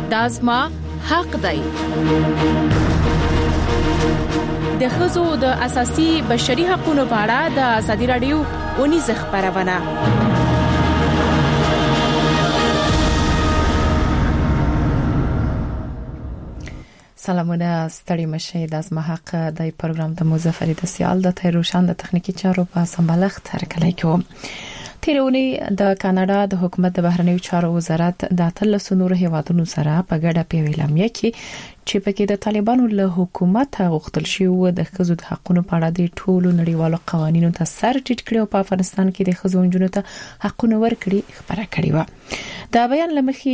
دا زما حق دی. د ښځو د اساسي بشري حقوقو په اړه د ازادي رادیو ونیز خبرونه. سلامونه ستړي مشه. د زما حق د پروګرام د مظفر د سیال د تیروشان د تخنیکی چارو په سمبالښت هرکلی کوم. تیرونی د کاناډا د حکومت د بهرنیو چارو وزارت د 13 نورو هیوادونو سره په ګډه په اعلامیه کې چې پکې د طالبانو له حکومت غوښتل شوی د ښځو د حقوقو په اړه د ټولو نړیوالو قوانینو ته سر ټیټ کړي او په افغانستان کې د ښځو جنونو ته حقونه ورکړي خبره کړې و. دا بیان لمخې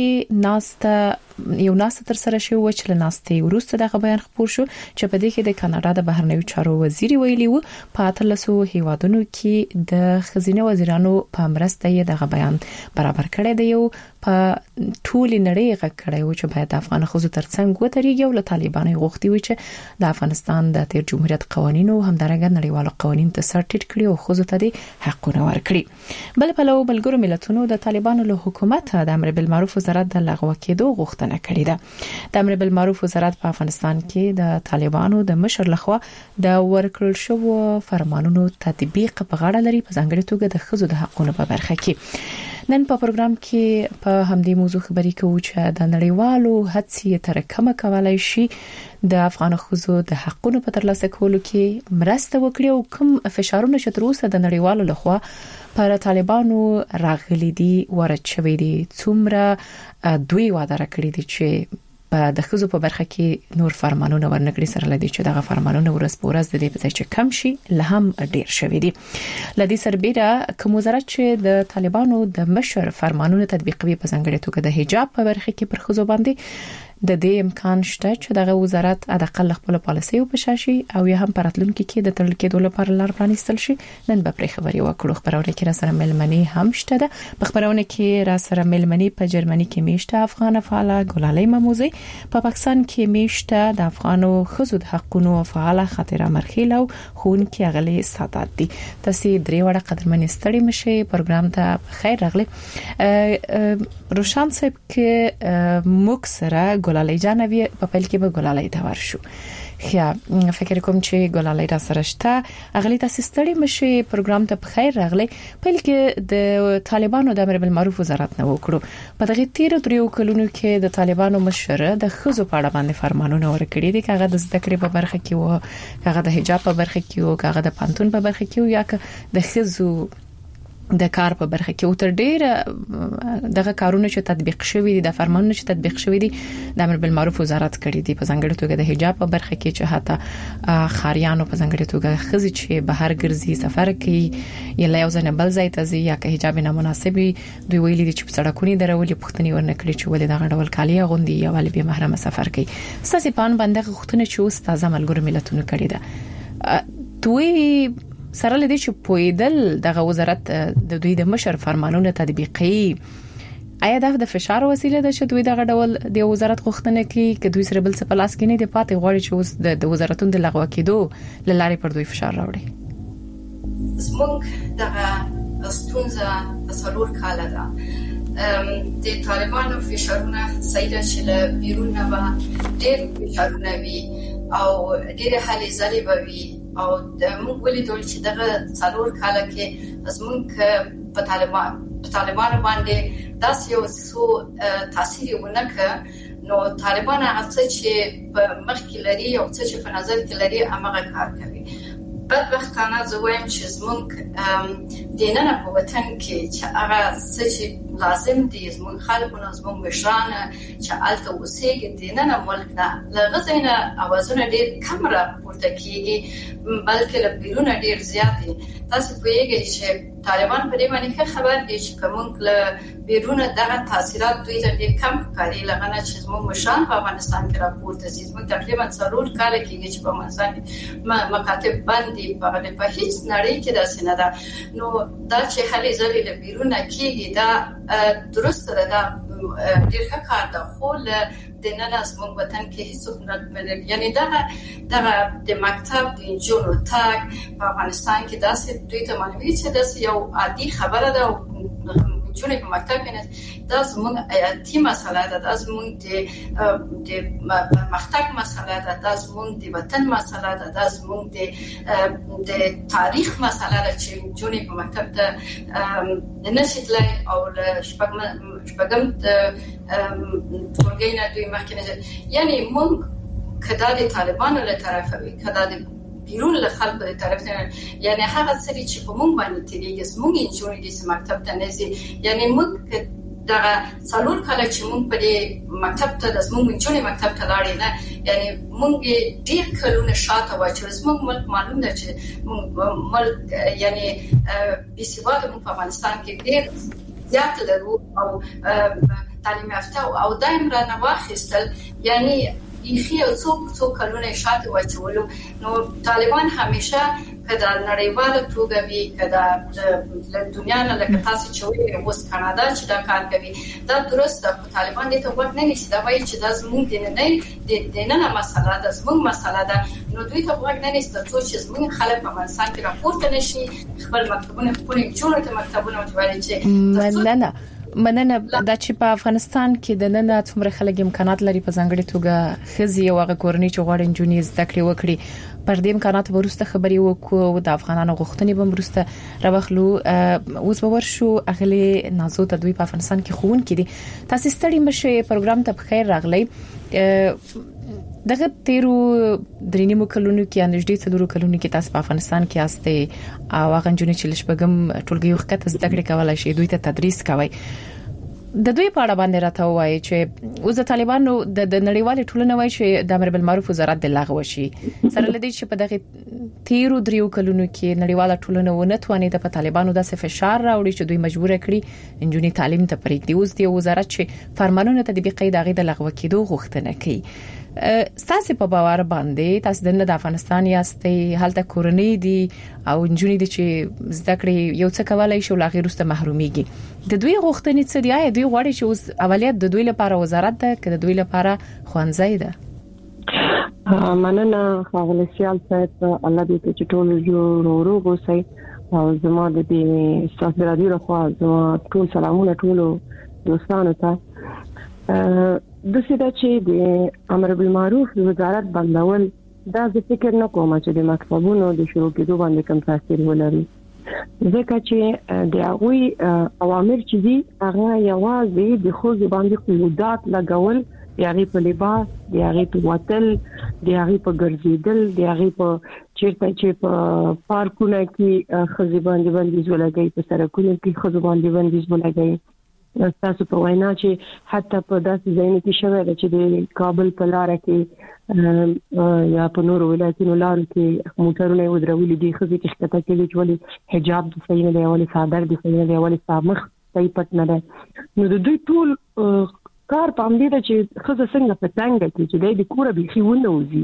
یو ناسته تر سره شو چې له ناستې وروسته دغه بیان خبر شو چې په دې کې د کاناډا د بهرنیو چارو وزیر ویلي وو په 13 هیوادونو کې د خزینه وزیرانو په مرسته یې دغه بیان برابر کړی دی او په ټول نړۍ غکړی و چې باید افغان خزو ترڅنګ وتريږي او له طالبانو غوښتي و چې د افغانستان د تیر جمهوریت قوانینو همدارنګه نړیوالو قوانینو ته سر ټیټ کړي او خزو ته د حقونه ورکړي. بل په لو ملګرو ملتونو د طالبانو له حکومت د امر بالمعروف وزارت د لغوه کېدو غوښتنه کړې ده. د امر بالمعروف وزارت په افغانستان کې د طالبانو د مشر لخوا د ورکړل شو فرمانونو تطبیق په غاړه لري په ځانګړي توګه د خزو د حقوقو په برخه کې. نن په پروګرام کې په همدې موضوع خبرې کوو چې د نړیوالو هڅې تر کومه کولای شي د افغان خزو د حقوقو په ترلاسه کولو کې مرسته وکړي او کوم فشارونه چې تر اوسه د نړیوالو لخوا پر طالبانو راغلي دي ورچوي دي څومره دوی وعده کړی دي چې په د خزو په برخه کې نور فرمانونه ورنکړي سره لدی چې دغه فرمانونه ورځ په ورځ د دې په ځای چې کم شي له هم ډیر شوي دي. لدی سربېره کوم وزارت چې د طالبانو د مشر فرمانونه تطبیقوي په ځانګړي توګه د حجاب په برخه کې پر خزو باندې د دې امکان شته چې دغه وزارت ادقل خپل پالیسي او پشاشي او یا هم پراتلونکو کې د تړل کېدو لپاره لار پرانیستل شي. نن به پرې خبري وکړو. خبرونه کې را سره ملمنې هم شته ده. په خبرونه کې را سره ملمنې په جرمني کې میشته افغان فعال ګلالۍ مموزي، په پاکستان کې میشته د افغانو خزو د حقوقو فعال خاطره مرخیل او خون کې اغلي سادات دي. تاسو درې وړه قدرمنې ستړي مشه. پروګرام ته خیر راغلی. روشان صاحب کې موږ سره ګلالۍ جانوي په پیل کې به ګلالۍ ته ورشو. خیا فکر کوم چې ګلالۍ را سره شته. اغلی تاسو ستړي مشه. پروګرام ته خیر راغلی. پیل کې د طالبانو د امر بالمعروف وزارت نه وکړو. په دغه 13 کلونو کې د طالبانو مشر د خزو په اړه باندې فرمانونه ورکړي دي. کاغه د زده کړې په برخه کې وو، کاغه د حجاب په برخه کې وو، کاغه د پانتون په برخه کې وو، یا د خزو د کار په برخه کې او تر ډیره دغه کارونه چې تطبیق شوی دي، د فرمانونو چې تطبیق شوی دي د امر بالمعروف وزارت کړی دي. په ځانګړي توګه د حجاب په برخه کې چې حتی خاریانو په ځانګړي توګه خزي چې بهر ګرځي سفر کوي یا یو ځنه بل ځای ته ځي یا که حجاب نه مناسبي دوی ویلي دي چې په سړکونو درولې پښتني ورنکړي چې ولې دغه ډول کالی غوندي یا ولې به محرم سفر کوي. ساسي پان باندې غوښتنه چې اوس تازه ملګرو ملتونو کړی ده. دوی سره لدی چې پویدل دغه وزارت د دوی د مشر فرمانونه تطبیقي آیا د فشار وسیله ده چې دوی دغه ډول د وزارت غوښتنه کوي چې دوی سره بل څه پلاس کې نه دی پاتې غواړي چې اوس د وزارتونو د لغوه کېدو لارې پر دوی فشار راوړي. زموږ دغه ستونزه تصور کاله ده. د طالبانو فشارونه سیده چې له بیرون نه ډېر فشارونه وي او ډېر حالې ځلې به وي او موږ ولیدل چې دغه څلور کاله کې زموږ په طالبانو باندې داسې یو څو تاثیر ونکړ. نو طالبان هغه چې په مخ کې لري او څه چې په نظر کې لري هغه کار کوي. بدبختانه زه وایم چې زموږ دینه په وطن کې چې هغه څه چې لازم دي زموږ خلکونه زموږ مشران چې الته اوسېږي دینه ملک نه لغزینه اوازونه ډېر کم راپورته کیږي بلکې له بیرون ډېر زیات دي. تاسو پوهیږئ چې طالبان په دې باندې خبر دي چې کوم له بیرون دغه تاثیرات دوی ته ډېر کم ښکاري لغنه چې زموږ مشران په افغانستان کې راپورته دي. زموږ تقریبا 4 کال کېږي چې په افغانستان کې مکاتب باندې په هیڅ نړۍ کې داسې نه ده. نو دا چې هلي ځلې له بیرون کېږي دا درسته ده، ډېر ښه کار ده، خو له دننه زموږ وطن کې هیڅ نه ملګری یعنی دغه د مکتب د جنو تاګ په افغانستان کې داسې دوی ته معلومي چې داسې یو عادي خبره ده. جونې په مکتب کې نه دا زموږ حیاتي مسله ده، دا زموږ د پرمختګ مسله ده، دا زموږ د وطن مسله ده، دا زموږ د تاریخ مسله ده چې جونې په مکتب ته نشیدلای او شپږم ټولګي نه دوی مخکې نه، یعنی موږ کدا د طالبانو له طرفه وي کدا د بیرون له خلکو له طرف نه، یعنی هغه څه چې په موږ باندې تیریږي موږ انجونې د مکتب ته نه ځي، یعنی موږ دا څلور کله چې موږ په دې مکتب ته د موږ انجونې مکتب ته لاړې نه، یعنی موږ ډیر کلونه شاته واچو. موږ ملک معلوم ده چې ملک یعنی بسیواده موږ په افغانستان کې ډیر زیات لرو او تعلیم یافته او دایم را نه واخیستل، یعنی یخي او څو کلونه شاته واچولو. نو طالبان همیشه کدا نړیواله توګه وی کدا د دنیا نه لکه تاسو چې وایي اوس کانادا چې دا کار کوي دا درسته، طالبان دې ته وخت نه نشي دا وایي چې دا زموږ د نه مسله ده، زموږ مسله ده. نو دوی ته وخت نه نشي څو چې زموږ خلک په افغانستان کې راپورته نشي خپل مکتبونه خپل جوړه مکتبونه وایي چې مننه دا چې په افغانستان کې د نن څومره خلک امکانات لري په ځانګړي توګه خزي او هغه کورنۍ چې غواړي انجونې زده کړې وکړي پر دې امکانات ورسته خبري وکړو د افغانانو غوښتنې به ورسته راوخلو. اوس به ورشو اغلی نازو ته دوی په افغانستان کې خون کړي. تاسو ستړي مشه پروګرام ته بخیر راغلی. دغه تیرو درینیمو کلونو کې اندېږي څلورو کلونو کې تاسو په افغانستان کې استه او هغه جنونی چې لشبګم ټولګي وخت زده کړې کولای شي دوی ته تدریس کوي. د دوی په اړه باندې راته وایي چې اوس د طالبانو د نړیوال ټولنې وایي چې د امر بالمعروف وزارت د لغوه شي سره لدی چې په دغه تیرو دریو کلونو کې نړیوال ټولنه ونه تواني د طالبانو د فشار راوړي چې دوی مجبور کړي انجونی تعلیم ته پرېږدي. اوس د وزارت چې فرمانونه تطبیقي دغه د لغوه کېدو غوښتنه کوي. ستاسو په باور باندې تاسو د افغانستان یاستئ هلته کورنۍ دي او انجونی دي چې زده کړې یو څه کولای شي او لا غیر واستو محروميږي. د دوی غوښتنې څه دي؟ دوی غواړي چې اوس اولیت د دوی لپاره وزارت ده که د دوی لپاره خوانځي ده؟ مننه خاغلی سیال صاحب، الله دې چې ټول جوړ وروغوسي او زما د دې استاد رادیو راخوا زما ټول سلامونه ټول دوستانو ته. د سیده چې د امر بالمعروف وزارت بندول دا زه فکر نه کوم چې د مکتبونو د شروع کېدو باندې کوم تاثیر ولري، ځکه چې د هغوی اوامر چې دي هغه یوازې د خو باندې قیودات لګول، د هغه په لباس، د هغه په وتل، د هغه په ګرځیدل، د هغه په چیرته چې په پارکونو کې خزي باندې بندیز ولګي، په سړکونو کې خزي باندې بندیز ولګي. تاسو په وینا چې حتی په داسې ځایونو کې شوی دی چې د کابل په لار کې یا په نورو ولایتونو لارو کې موټرونه ودرولي دي، خزي کې ښکته کېږي چې ولې حجاب د صحیح نه دی، ولې صادر د صحیح نه دی، ولې سامخ صحیح پټ نه دی. نو د دوی ټول کار په همدې ده چې خزه څنګه په څنګه کې چې د کوره بيخي ونه وځي.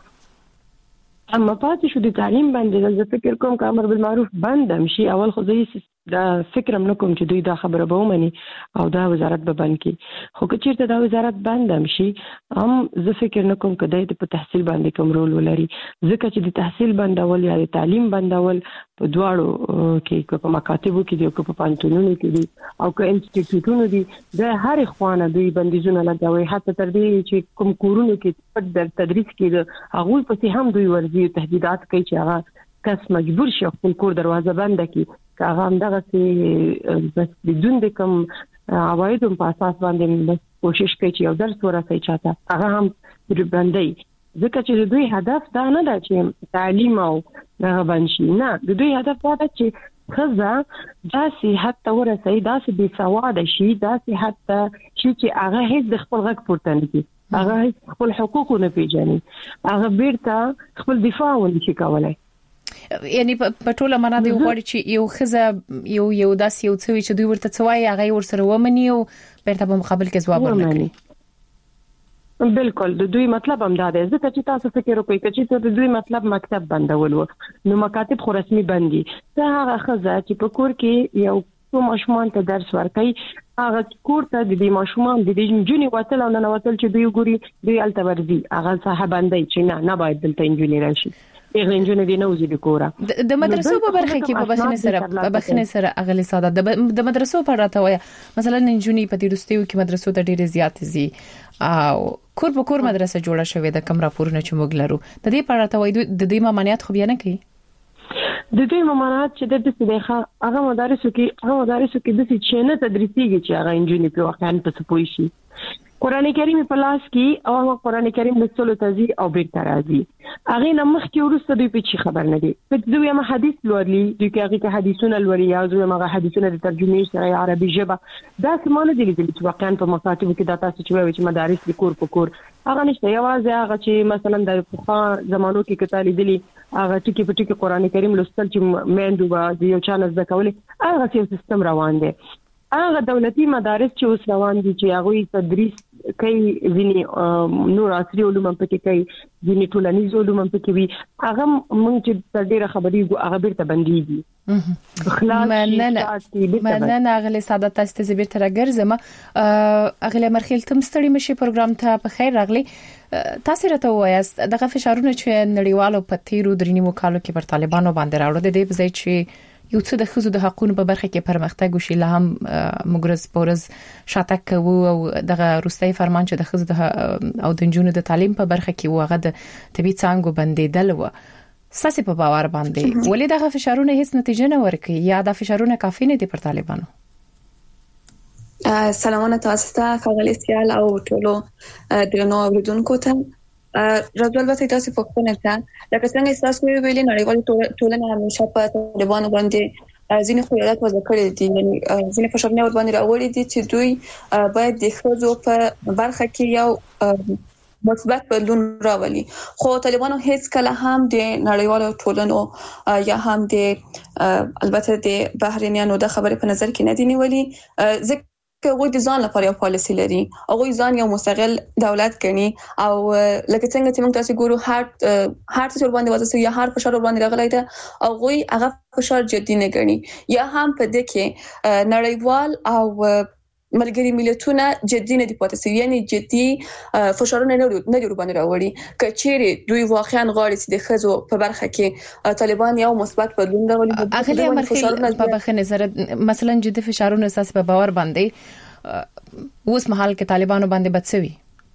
اما پاتې شو د تعلیم باندې زه فکر کوم که امر بالمعروف بند هم شي، اول خو زه دا فکر هم نه کوم چې دوی دا خبره به ومني او دا وزارت به بند کړي. خو که چیرته دا وزارت بند هم شي هم زه فکر نه کوم که د په تحصیل باندې کوم رول ولري، ځکه چې د تحصیل بندول یا د تعلیم بندول په دواړو کې په مکاتبو کې دي او په پانتونونو کې دي او که انسټیټیوټونو دي د هر خوانه دوی بندیزونه لګوي، حتی تر دې چې کوم کورونو کې پټ در تدریس کې هغه په هم دوی ورځي تهدیدات کوي چې هغه کس مجبور شي خپل کور دروازه بند کړي، که هغه همدغه چې بس بدون د کوم عوایدو په اساس باندې کوشش کوي چې یو درس ورسوي چاته هغه هم بندي، ځکه چې دوی هدف دا نه ده چې تعلیم او هغه بنشي، نه د دوی هدف دا ده چې خزه داسې حتی ورسوي، داسې بې سواده شي، داسې حتی شي چې هغه هیڅ د خپل غږ پورته نه کړي، هغه خپل حقوق نه پیژني، هغه بیرته خپل دفاع ونشي کولای. یعنی په ټوله معنا دی غواړي چې یو خزه یو داس یو څوي چې دوی ورته څوای هغه ورسره ومني او بیرته په مقابل کې ځواب ورنکړي. بالکل د دوی مطلب هم دا دی، ځکه چې تاسو فکر وکړئ چې د دوی مطلب مکتب بندول و نو مکاتب خو رسمي بندي، دا هغه خزه چې په کور کې یو څو ماشومان ته درس ورکړي هغه کور ته د دې ماشومان د دې جنونی وتل او نه وتل چې دوی ګوري دوی التورزي هغه صاحباندای چې نه باید دلته انجونی راشي هغه انجونی دی نه وزي د کوره د مدرسو په برخه کې په بخنه سره اغلی ساده د مدرسو په راته وای مثلا انجونی په دې رستیو کې مدرسو ته ډېر زیات زی او کور په کور مدرسه جوړه شوې د کم راپورونه چې موږ لرو د دې په راته وای د دې ممانعت خو بیا نه کوي د دې ممانعت چې د دې څخه هغه مدارسو کې د څه نه تدریسيږي چې هغه انجونی په واقعا په سپوي شي قران کریم په لاس کې او قران کریم د څلو تزي او بیرته راځي هغه نه مخکې ورسته دوی په چی خبر نه دي په دوی ما حدیث لوري دوی کې هغه حدیثونه لوري یا دوی ما حدیثونه د ترجمه سره عربي ژبه دا سمانه دي چې واقعا په مکاتب کې د تاسو چې مدارس د کور په کور هغه نشته یوازې هغه چې مثلا د پخوا زمانو کې کتابي دي هغه ټکی په ټکی قران کریم لوستل چې مېندو به یو چانس د کولې هغه سیستم روان دي هغه دولتي مدارس چې اوس روان دي چې هغه تدریس کوي ځینی نور عصري علوم په کې کوي ځینی ټولنیز علوم په کې وي هغه مونږ چې ډېره خبرې هغه بیرته بنديږي مننه اغلی ساده تاسو ته زبیر تر ګرځم اغلی مرخیل تم ستړي مشي پروګرام ته په خیر راغلی تاسو راته وایست دغه فشارونه چې نړیوالو په تیرو درنیمو کالو کې پر طالبانو باندې راوړل د دې په ځای چې یو څه د خزو د حقوقو په برخه کې پرمختګ وشي له هم مګرز پورز شاته کوو او دغه روستي فرمان چې د خزو او د جنونو د تعلیم په برخه کې وغه د طبي څنګه بندیدل و ساسي په باور باندې ولې دغه فشارونه هیڅ نتیجه نه ورکړي یا د فشارونه کافي نه دي پر طالبانو سلامونه تاسو ته خغلی سیال او ټولو درنو اوریدونکو ته راځول به تاسو په خپل نه لکه څنګه تاسو ویلي نړیوال ټولنه همیشه په طالبانو باندې ځینې خیالات وضع کړی دي یعنی ځینې فشارونه ور باندې راوړي دي چې دوی باید د خزو په برخه کې یو مثبت بدلون راولي خو طالبانو هیڅ کله هم د نړیوالو ټولنو یا هم د البته د بهرنیانو د خبرې په نظر کې نه دي نیولي هغه د ځان لپاره یو پالیسي لري هغه ځان یو مستقل دولت ګڼي او لکه څنګه چې موږ تاسو ګورو هر څه باندې وځي یا هر فشار باندې راغلی دا هغه فشار جدي نه ګڼي یا هم په دې کې نړیوال او ملګری ملتونه جدي نه دي پاتې شوی یعنی جدي فشارونه نه لري باندې راوړي کچېره دوی واقعا غواړي چې د خزو په برخه کې طالبان یو مثبت بدلون راولي اغلی مرخیل په بخنه سره مثلا جدي فشارونه اساس په باور باندې اوس مهال کې طالبانو باندې بچوي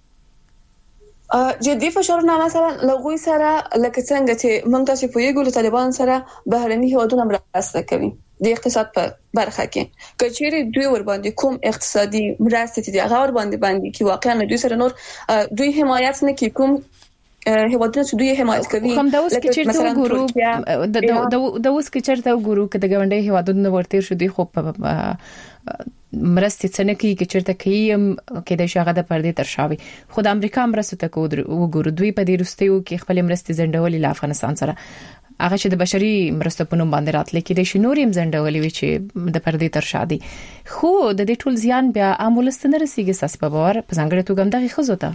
جدي فشارونه مثلا لغوي سره لکه څنګه چې موږ تاسو په یو ګل طالبان سره بهرني هیوادونه مرسته کوي د اقتصاد په برخه کې کچېره دوی ور باندې کوم اقتصادي مرسته دي هغه ور باندې کې واقعا دوی سره نور دوی حمایت نه کوي کوم هیوادونه چې دوی حمایت کوي کوم د اوس کې چیرته وګورو د اوس کې چیرته وګورو چې د ګوندې هیوادونو ورته شو دي خو مرستې څنګه کې چیرته کېم کې د شاغه د پردې تر شاوي خو د امریکا مرسته ته وګورو دوی په دې رستیو کې خپل مرستې زندولې له افغانستان سره هغه چې د بشري مرستو په نوم باندې راتل کې د شنوریم زندولې وی چې د پردې تر شادي خو د دې ټول زیان بیا عامولستنه رسیږي ساس په باور په څنګه ته ګم دغه خزو ته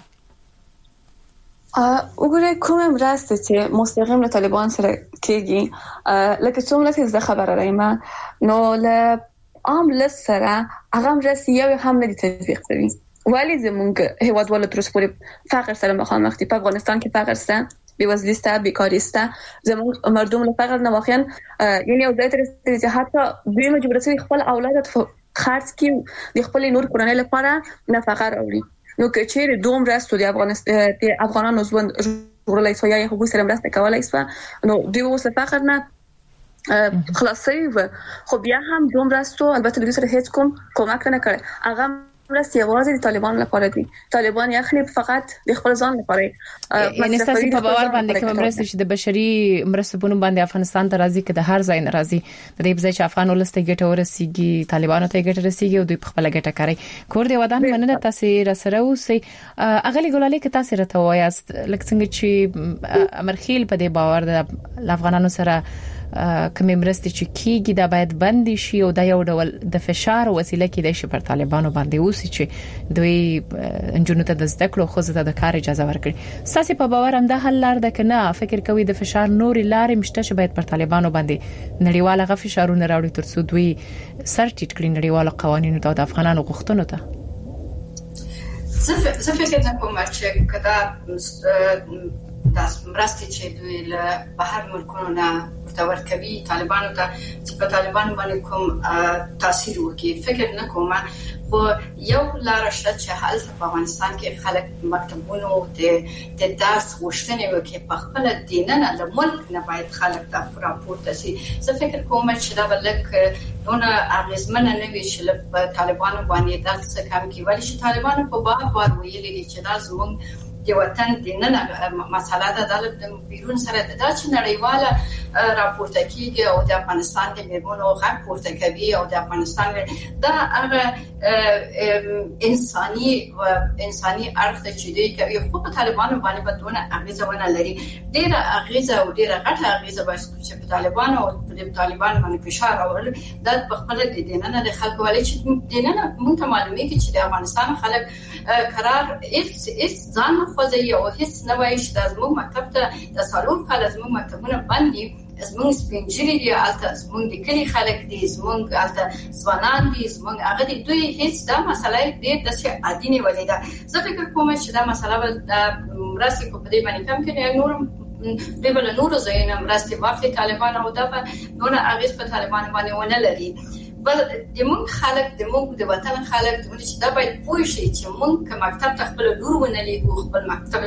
وګوره کوم مرسته چې مستقیم له طالبان سره کېږي لکه څومره چې خبره رایم نو له عام لسره هغه مرسته یو هم نه تطبیق کوي ولی زمونږ هیواد ولې تر اوسه پورې فقر سره مخامخ دي په افغانستان کې فقر سره بیوزلی سته بیکاری سته زموږ مردم له فقر نه واقعا یعنی یو ځای ته رسېدلي چې حتی دوی مجبور شوي خپل اولاد خرڅ کړي د خپل نور کورنۍ لپاره نفقه راوړي نو که چیرې دوم راستو د افغانانو ژوند ژغورلای شو یا هغوی سره مرسته کولای شو نو دوی اوس له فقر نه خلاصي خو بیا هم دوم راستو البته دوی سره هیڅ کوم کومک نه کړي هغه مرسته یوازې د طالبان لپاره دي طالبان یې خپل فقط د خپل ځان لپاره یعنی تاسو په باور باندې کوم مرسته چې د بشري مرسته په نوم باندې افغانستان ته راځي کې د هر ځای نه راځي د دې ځای چې افغان ولسته ګټه ورسیږي طالبانو ته ګټه رسیږي او دوی په خپل ګټه کوي کور دی ودان مننه تاسو را سره اوسئ اغلی ګلالي کې تاسو راته وایاست لکه څنګه چې امرخیل په دې باور د افغانانو سره کومې مرستې چې کیږي دا باید بند شي او دا یو ډول د فشار وسیله کې د شپږ طالبانو باندې اوسي چې دوی انجونو ته د زده کړو خو زه د کار اجازه ورکړي. ساسي په باور هم دا حل لار ده کنه فکر کوي د فشار نور لارې مشته چې باید پر طالبانو باندې نړیواله فشارونه راوړي ترڅو دوی سر ټیټ کړي نړیواله قوانینو ته او د افغانانو غوښتنو ته. زه فکر نه کوم چې کدا د مرستې چې دوی له بهر ملکونو نه ورته کوي طالبانو ته چې په طالبانو باندې کوم تاثیر وکړي فکر نه کوم. خو یو لار شته چې حال په افغانستان کې خلک مکتبونو د درس غوښتنې وکړي په خپل دیننه د ملک نه باید خلک دا راپورته شي. زه فکر کوم چې دا بلک دونه اغیزمنه نه وي چې په طالبانو باندې دا څه کم کې ولی چې طالبانو په بار ویلي دي چې دا زموږ د وطن دیننه مسله ده د بیرون سره دا چې نړیواله راپورته کیږي او د افغانستان د میرمنو حق پورته کوي او د افغانستان دا هغه انساني اړخ چې دوی کوي خو په طالبانو باندې بدونه اغیزه ونه لري. ډیره اغیزه او ډیره غټه اغیزه چې په طالبانو او په طالبان باندې فشار اورل د خپل د دیننه د خلکو ولې چې دیننه مونږ ته معلومه کی چې د افغانستان خلک قرار اس ځان خوځي او هیڅ نه وایي چې د زموږ مکتب ته د سالون کال زموږ مکتبونه باندې زموږ سپینجری دي البته زموږ د کلی خلک دي زموږ البته ځوانان دي زموږ هغه دي دوی هیڅ دا مسله دې د څه عادي نه ولیدا. زه فکر کوم چې دا مسله مرستې په دې باندې کم کړي نور بل نور زین مرستې واخلي طالبان او دا نور اغیز په طالبان باندې ونه لري. بل د مونږ خلک د مونږ د وطن خلک د چې دا باید پوه شي چې مونږ که مکتب ته خپل لور ونه لیږو خپل مکتب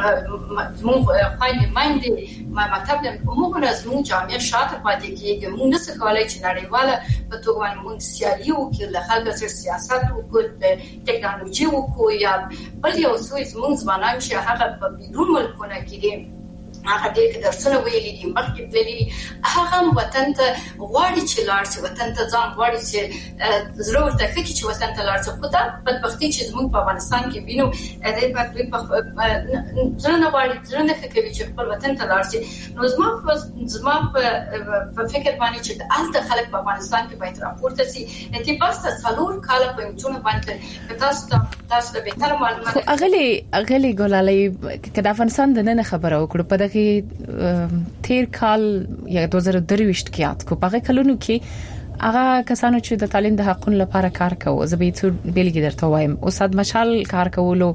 مونږ خوایندې میندې مکتب ته مونږ نه زموږ جامعه شاته پاتې کېږي. مونږ نشو کولی چې نړیواله په توګه باندې مونږ سیالي وکړو له خلکو سره سیاست وکړو ټکنالوژي وکړو یا بل یو څه زموږ ځوانان چې هغه په بیرون ملکونه کې دي هغه دې درسونه ویلي دي مخکې تللي هغه وطن ته غواړي چې لاړ شي وطن ته ځان غواړي چې زړه ورته کوي چې وطن ته لاړ شي. خو دا بدبختي چې زموږ په افغانستان کې وینو دې په ځنه نه غواړي ځنه کوي چې خپل وطن ته لاړ شي. نو زما په فکر باندې چې الته خلک په افغانستان کې باید راپورته شي اتفاق ته څلور کال په یوټونه باندې تاسو ته به تر معلومات اغلی ګلالي کله افغانستان د نن خبره وکړو په تیر کال یا 2023 کې یاد کو په کلونو کې هغه کسانو چې د تعلیم د حقونو لپاره کار کوي زبېڅ بیلګې درته وایم استاد مشال کار کولو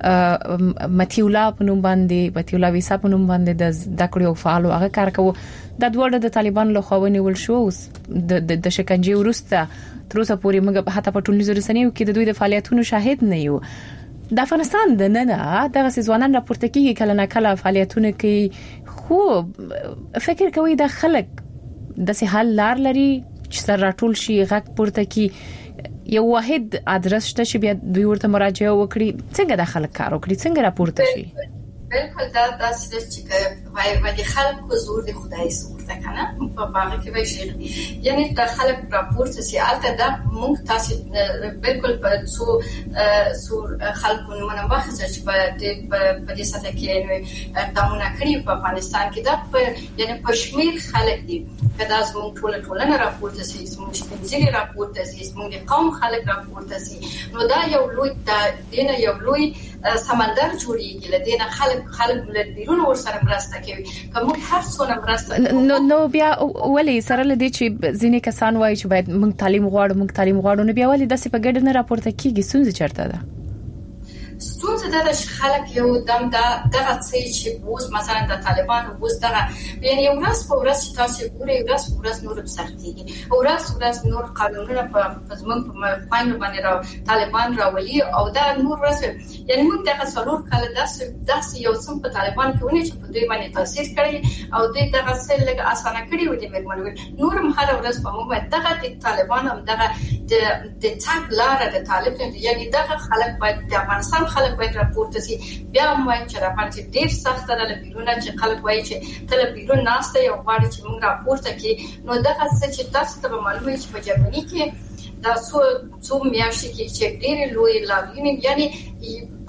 متیولا په نوم ویسا په نوم باندې د دکړو فعالو هغه کار کوي د دوړه د طالبان له خوونی ول شو د شکنجه ورسته تر اوسه پورې موږ حتی په ټولنیزو رسنیو کې د دوی د فعالیتونو شاهد نه یو. د افغانستان د نن دغه ځوانان راپورته کیږي کله نه کله فعالیتونه کوي خو فکر کوي د خلک د سهال لار لري چې سره راټول شي غږ پورته کی یو واحد ادرس شته چې بیا دوی ورته مراجعه وکړي څنګه د خلک کار وکړي څنګه راپورته شي. بالکل دا چې وای د خلکو زور د خدای سور ته کنه په باغ کې وای شي یعنی د خلک راپورته سي البته دا مونږ تاسو بالکل په څو خلکو نمونه واخیسته چې په دې ساته کې دمونه کړی په افغانستان کې دا یعنی پښمیر خلک دي کدا زموږ ټولنه راپورته سي زموږ سپینځلي راپورته سي زموږ قوم خلک راپورته سي نو دا یو لوی دینه یو لوی سمندر جوړیږي لدینه خلک بیرون ورسره مرسته کوي کوم هر څونه مرسته نو بیا ولې سره لدی چې ځینې کسان وایي چې باید موږ تعلیم غواړو نو بیا ولې داسې په ګډه نه راپورته کیږي ستونزه چیرته ده؟ ستونزه دا چې خلک یو دم دغه څه چې اوس مثلا د طالبانو اوس دغه یعنی یو ورځ په ورځ چې تاسو ګورئ ورځ نور سختيږي ورځ نور قانونونه په زمون په پاین باندې طالبان راولي او دا نور ورځ یعنی موږ دغه څلور کال داسې یو څم په طالبان کې ونی چې په دوی باندې تاثیر کړی او دوی دغه څه لږ اسانه کړی و دي مېرمنو نور هم هر ورځ په موږ دغه د طالبان هم دغه د تاک لار د طالبان یعنی دغه خلک باید د افغانستان خلک باید راپورته شي بیا موږ چې راپورته ډیر سخت ده بیرونه چې خلک وایي چې تل بیرون ناشته یو غواړي چې موږ راپورته کې نو دغه څه چې تاسو ته معلومه چې په جرمني کې دا څو میاشتې کې چې ډېر لوی لاګین یعنی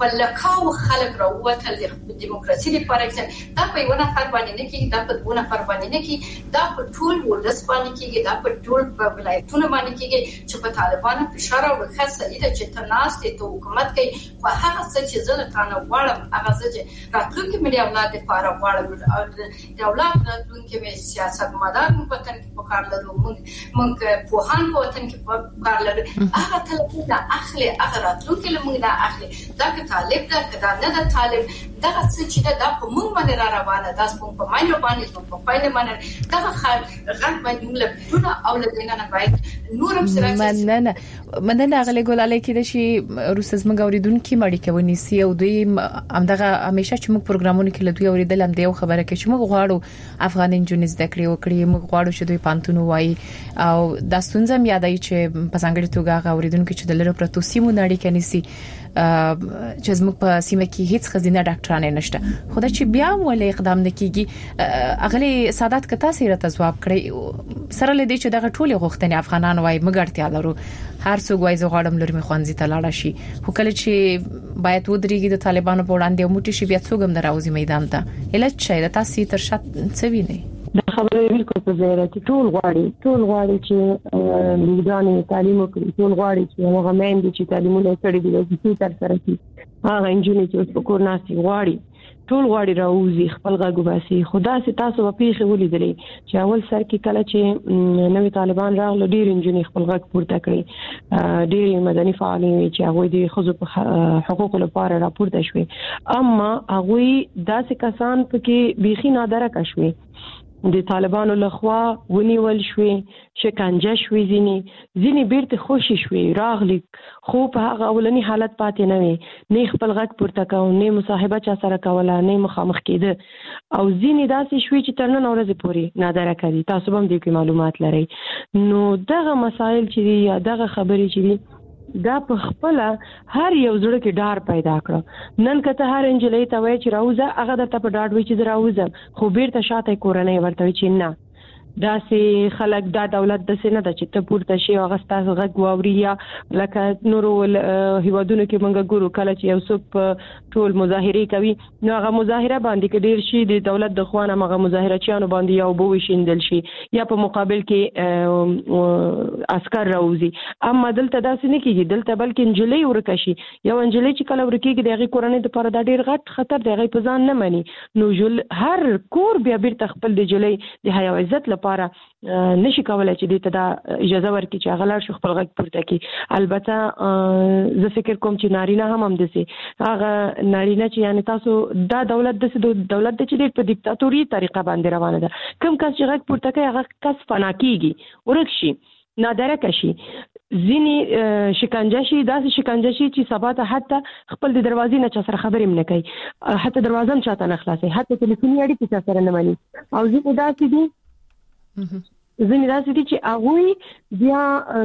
په لکاو خلک راووتل د دیموکراسي لپاره چې دا په یو نفر باندې نه کیږي، دا په دوه نفر باندې نه کیږي، دا په ټول ولس باندې کیږي، دا په ټول په ولایتونو باندې کیږي چې په طالبانو فشار او خاصه دې چې تناسته ته حکومت کوي. خو هغه څه چې زه تاسو غواړم هغه چې راتلونکي ملي اولاد لپاره غواړم او د اولاد راتلونکي مې سیاستمدار په وطن کې په کار لرو، موږ په هان په وطن کې په کار لرو. هغه طالب دا اخلي هغه راتلونکي له موږ دا اخلي. دا که طالب دا که دا نه دا طالب دا څه چې دا په موږ باندې را روانه ده، په ماینو باندې په فایل باندې دا غږ باندې موږ له ټول اولادینه نه باید نورم سره مننه غلې ګلالې کې د شي روسز موږ اوریدونکو مړی کوي سی او دوی همدغه همیشه چې موږ پروګرامونه کې لدوی اوریدل هم دی خبره کې چې موږ غواړو افغان انجونیز د کړیو موږ غواړو چې دوی پانتونو وای او د ستونزم یادای چې په څنګه توګه اوریدونکو چې د لری پروتو سیمو نړۍ کې نسی چې زموږ په سیمه کې هیڅ خزینه ډاکټرانه نشته. خدای چې بیا ولې اقدام نکېږي اغلی سادات کته سیرته جواب کړی سره لدی چې دغه ټولي غوښتنې افغانان وای مګړتیا لرو هر څوک وای زه غواړم لور می خوانځي ته لاړ شي. خو کله چې باید ودرېږي د طالبانو په وړاندې موټی شي بیا څوک هم دراوځي میدان ته اله چې د تاسو تر شات څه ویني. دا خبره بالکل په ځای راځي. ټول غواړي چې لوګانې تعلیم وکړي، ټول غواړي چې هغه مېندې چې تعلیمونه کړي دي د تر سره کی هغه انجونې چې په کور ناسي غواړي، ټول غواړي راوځي خپل غږ وباسي. خدا سي تاسو په پیښه ولیدلې چې اول سر کې کله چې نوې طالبان راغله ډېر انجونې خپل غږ پورته کړي، ډېر مدني فعالین چې هغه د خزو په حقوقو لپاره راپورته شوي، اما هغه داسې کسان پکې بيخي نادرکه شوي د طالبانو لخوا ونیول شوي، شکنجه شوي، ځینی بیرته خوشي شوي راغلي، خو په هغه اولنی حالت پاتې نه وي، نه خپل غږ پورته کاوه، نه مصاحبه چا سره کوله، نه مخامخ کېده، او ځینی داسې شوي چې تر نن ورځې پورې نادره کوي. تاسو هم دې کې معلومات لرئ. نو دغه مسائل چې دي یا دغه خبرې چې دي دا په خپل هر یو زړه کې ډار پیدا کړ. نن کته هر انجلۍ ته وای چې راوځه هغه درته په ډاډ وای چې راوځم، خو بیرته شاته کورنۍ ورته وای چې نه دا سي خلک دا دولت د سینه د چې ته پورته شي او غستاس غږ واوري یا لکه نورو هیوادونو کې مونږ ګورو کله چې یو څوک ټول مظاهره کوي نو هغه مظاهره باندې کې ډیر شي د دولت د خوانه هغه مظاهرچیانو باندې یو بو وشیندل شي یا په مقابل کې عسكر راوځي. اما دلته داسې نه کیږي، دلته بلکې انجلۍ ورکشي، یو انجلۍ چې کله ورکیږي دغه کورنۍ د پر د ډیر غټ خطر دغه په ځان نه مني. نو هر کور بیا بیرته خپل د جلۍ د حیا عزت لپاره نشي کولای چې دې ته دا اجازه ورکړي چې غلار شو خپل غږ پورته کړي. البته زه فکر کوم چې نارینه هم دسي هغه نارینه چې یعنی تاسو دا دولت د دولت د چې په دیکتاتوري طریقه باندې روانه ده، کوم کس چې غږ پورته کوي هغه کس فنا کیږي، ورکشي، نادرکه شي، ځینی شکنجه شي، داسې شکنجه شي چې سبا ته حتی خپل د دروازې نه چا سره خبرې نه کوي، حتی دروازه هم چاته نه خلاصي، حتی ټلیفوني اړیکې چا سره نه مانی. او ځینې داسې دي چې هغه بیا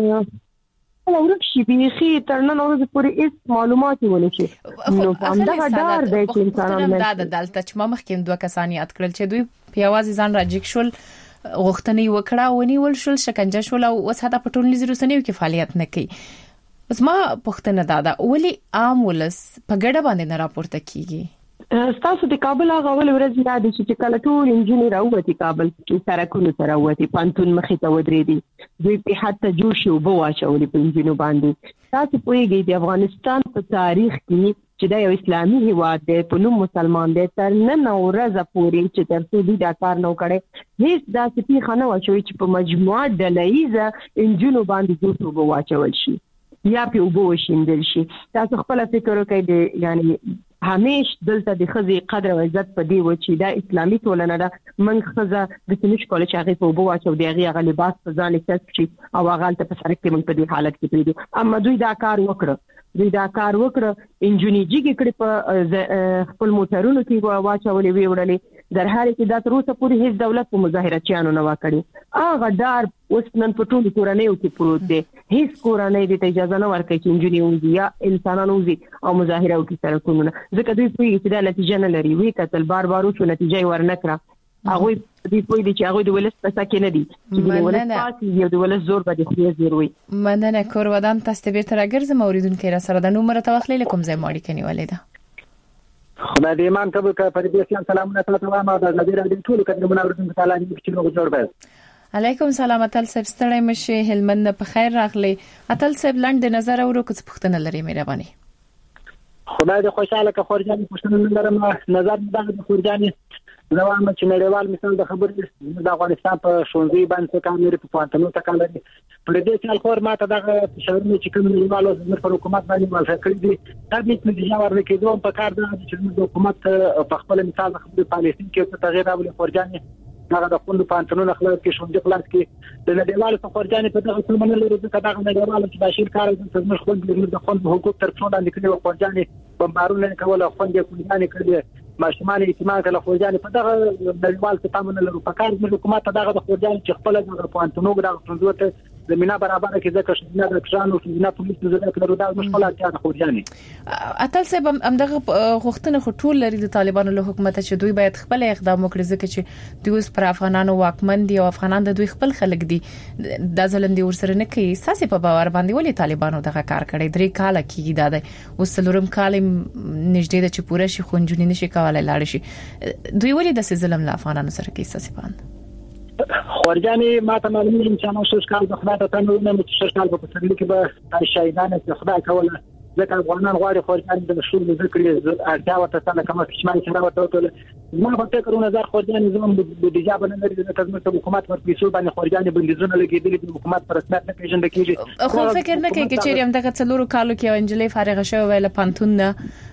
ورکشي بيخي تر نن ورځې پورې هیڅ معلومات ونه شي. نو همدا ډار دی چې انسانان دا دلته چې ما مخکې دوه کسان یاد کړل چې دوی په आवाज ځان راجیک شول، غوښتنې وکړه، ونیول شول، شکنجه شول او اوس هدا په ټولنیزو رسنیو کې فعالیت نه کوي. اوس ما پوښتنه دادا ولی عام ولس په ګډه باندې نه راپورته کیږي؟ تاسو د کابل هغه ول ورځ یاد شي چې کله ټول انجینر راوتی کابل کې سرکونو سره راوتی پانتون مخې ته ودرېدي، دوی په حتی جوش او بواچولې په انجینو باندې. تاسو پوهیږئ د افغانستان په تاریخ کې چې دا یو اسلامي هیواد دی، په نوم مسلمان دی، تر نن ورځې پورې چې تر څو دا کار نو کړي هیڅ داسې پیښه نه وشوي چې په مجموعه ډلهیزه انجینو باندې جوش او بواچول شي یا په وبو وشیندل شي. تاسو خپل فکر وکړئ، یعنی همیش دلته د خزي قدر او عزت په دی و چې دا اسلامي ټولنه ده، منځ خزه د سنش کولای چې هغه په وبو واچو دی هغه لباس په ځان کې شي او هغه ته په سرک کې موږ په دې حالت کې پریدو. اما دوی دا کار وکړه، انجونی جیګ کړي په خپل موټرونو کې واچولې ویوړلې، در حال کې دا تر اوسه پورې هیڅ دولت په مظاهرچیانو نه وکړي. هغه ډار اوس نن په ټولو کورنیو کې پروت دی، هیڅ کورنۍ د اجازه نه ورکړي چې انجونی وځي یا انسانانو وځي او مظاهره وکړي سره کومونه، ځکه دوی په دې چې دا نتیجه نه لري. وی کتل بار وشو نتیجه ورنکړه، هغه دې پوي دي چې هغه د ولس په سکه نه دي چې د ولس پاتې یو د ولس زور به خو زیروي. مننه کور ودان تاسو ته بیرته راګرځم اوریدونکو را سره د نومره توخلې کوم ځای ماړي کني ولیدا. خدای دې ایمان قبول کړه. پر دې اسلام سلامونه تاسو ته ما د نظر دې ټول کډه منورتون تعالی دې چې نو جوړ به. علیکم سلام اتل صاحب ستړی مشه هلمند په خیر راغلی. اتل صاحب لاند نظر اورو کوڅ پختنه لري مهرباني. خدای دې خوشاله که خورجاني پښتون لرم نظر دغه خورجاني زوام چې نړیوال مثال د خبرې د افغانستان په شونځي باندې کار لري په پانتنو ته کار لري په دې چې الخور ماته دغه شاورونه چې کوم نړیوالو زموږ پر حکومت باندې ملحق کړی دي دا دې نتیجه ورکړي دوه په کار د چې د حکومت په خپل مثال د خبرې پالیسي کې تغیر راولي خورجاني هغه د خپل پانتنو خلاص کې شونځي خلاص کې د نړیوالو په خورجاني په دغه څه باندې لري چې دغه نړیوالو چې بشیر کار زموږ خپل د خپل حقوق تر څو باندې کړي خورجاني بمبارونه کوله خوندې خورجاني کړي ماشومان اعتماد کله خورجاني په دغه نړیوال ستامونه لرو په کار د حکومت دغه د خورجاني چې خپل د پانتونو دغه څنګه زمينه برابر کې ځکه چې د کشانو چې پولیس زده کړو دا مشکل اړتیا د خورجاني. اتل صاحب همدغه غوښتنه خټول لري د طالبانو له حکومت چې دوی باید خپل اقدام وکړي ځکه چې دوی اوس پر افغانانو واکمن دي او افغانان د دوی خپل خلک دي د ظلم دي ورسره نه کوي. ساسي په باور باندې ولې طالبانو دغه کار کړی 3 کال کېږي دا د وسلورم کال نږدې د چې پوره شي خونجونی نشي کولای لاړ شي. دوی ولې د ظلم له افغانانو سره کوي ساسي باندې خورجاني ماته معلومه چې نو شش کال د خدای ته تنو نه شش کال په پسرلي کې به شهیدانه چې خدای کوله ځکه افغانان غواړي خورجاني د مشهور ذکر اړتیا ورته څنګه کومه کشمال چې راوته ما په فکر نظر خورجاني زموږ د دیجابه نه لري د تضمین حکومت پر پیسو باندې خورجاني بندیزونه لګیدلي د حکومت پر رسمیت نه پیژندل کیږي. خو فکر نه کوي چې چیرې هم دغه څلورو کالو کې انجلې فارغ شوه ویل پانتون نه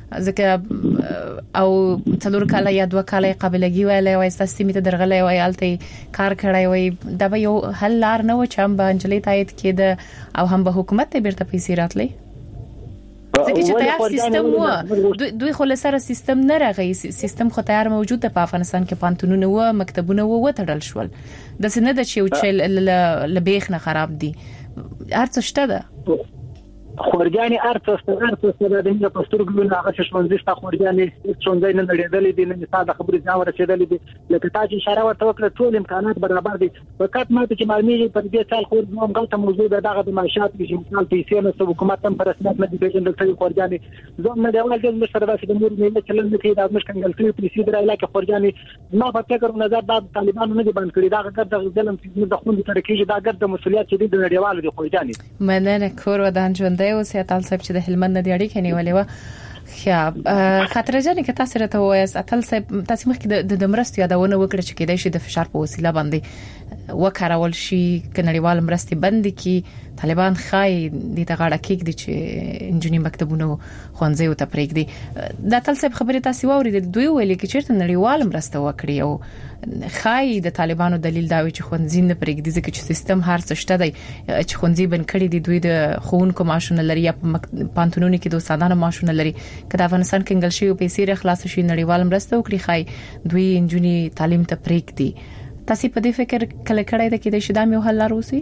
ځکه او څلور کال یا 2 کال قبلګي ویلې وای ستاسو میته درغلې وای الته کار کړای وای دا به یو حل لار نه و چې هم انجلې تایید کېده او هم به حکومت ته بیرته پیسې راتلې ځکه چې تیار سیستم و دوی خو له سره سیستم نه راغی سیستم خو تیار موجود ده په افغانستان کې پانتونونه و مکتبونه و وتړل شول د سینه د چې لبیخ نه خراب دي هرڅه شته ده خورجاني ارڅ د دې په سترګو نه هغه شونځي ستا خورجاني شونځي نه لري د مثال د خبرې ځاور رسیدلې دي لکه تاسو اشاره ورته وکړه ټول امکانات برابر دي فقط ماته چې معلومي په دې ځل خو موږ غلطه موضوع ده دغه د معاشات چې مثال پیسې نه حکومت هم پر رسمیت نه دي پیژندل شوی خورجاني زموږ نه دیوال د مشر د امور نه چلن کې د مشکل ګلفي پیسې درای لکه خورجاني ما په فکر نظر د طالبانو نه دي باندې کړی دا د ظلم چې د خوند تر کېږي دا ګرد مسولیت چې د نړیوالو د خورجاني مننه کور ودان ژوند او سیاتل صاحب چې د هلمند د اړیکې نیولې و خیا خاطر جان کې تاسو راته وایي اتل صاحب تاسو مخکې د مرستې یادونه وکړه چې کېدای شي د فشار په وسیله باندې وکړول شي کنړیوال مرستې بند کی طالبان خای د تغاړه کې دي چې انجنیری مکتبونو خوانځي او تپریک دي د اتل صاحب خبره تاسو واورید دوی ویل کې چیرته نړیوال مرسته وکړي او خای د طالبانو دلیل دا وی چې خوانځي نه پرېږدي ځکه چې سیستم هر څه شته دی چې خوانځي بن کړي دي دوی د خونکو ماشونه لري یا پانتونونو کې د استادانو ماشونه لري کله افغانستان کې انګل شي او پیسې خلاص شي نړیوال مرسته وکړي خای دوی انجنیری تعلیم ته پرېږدي. تاسو په دې فکر کله کړی دا کې د شدام یو حل لروسي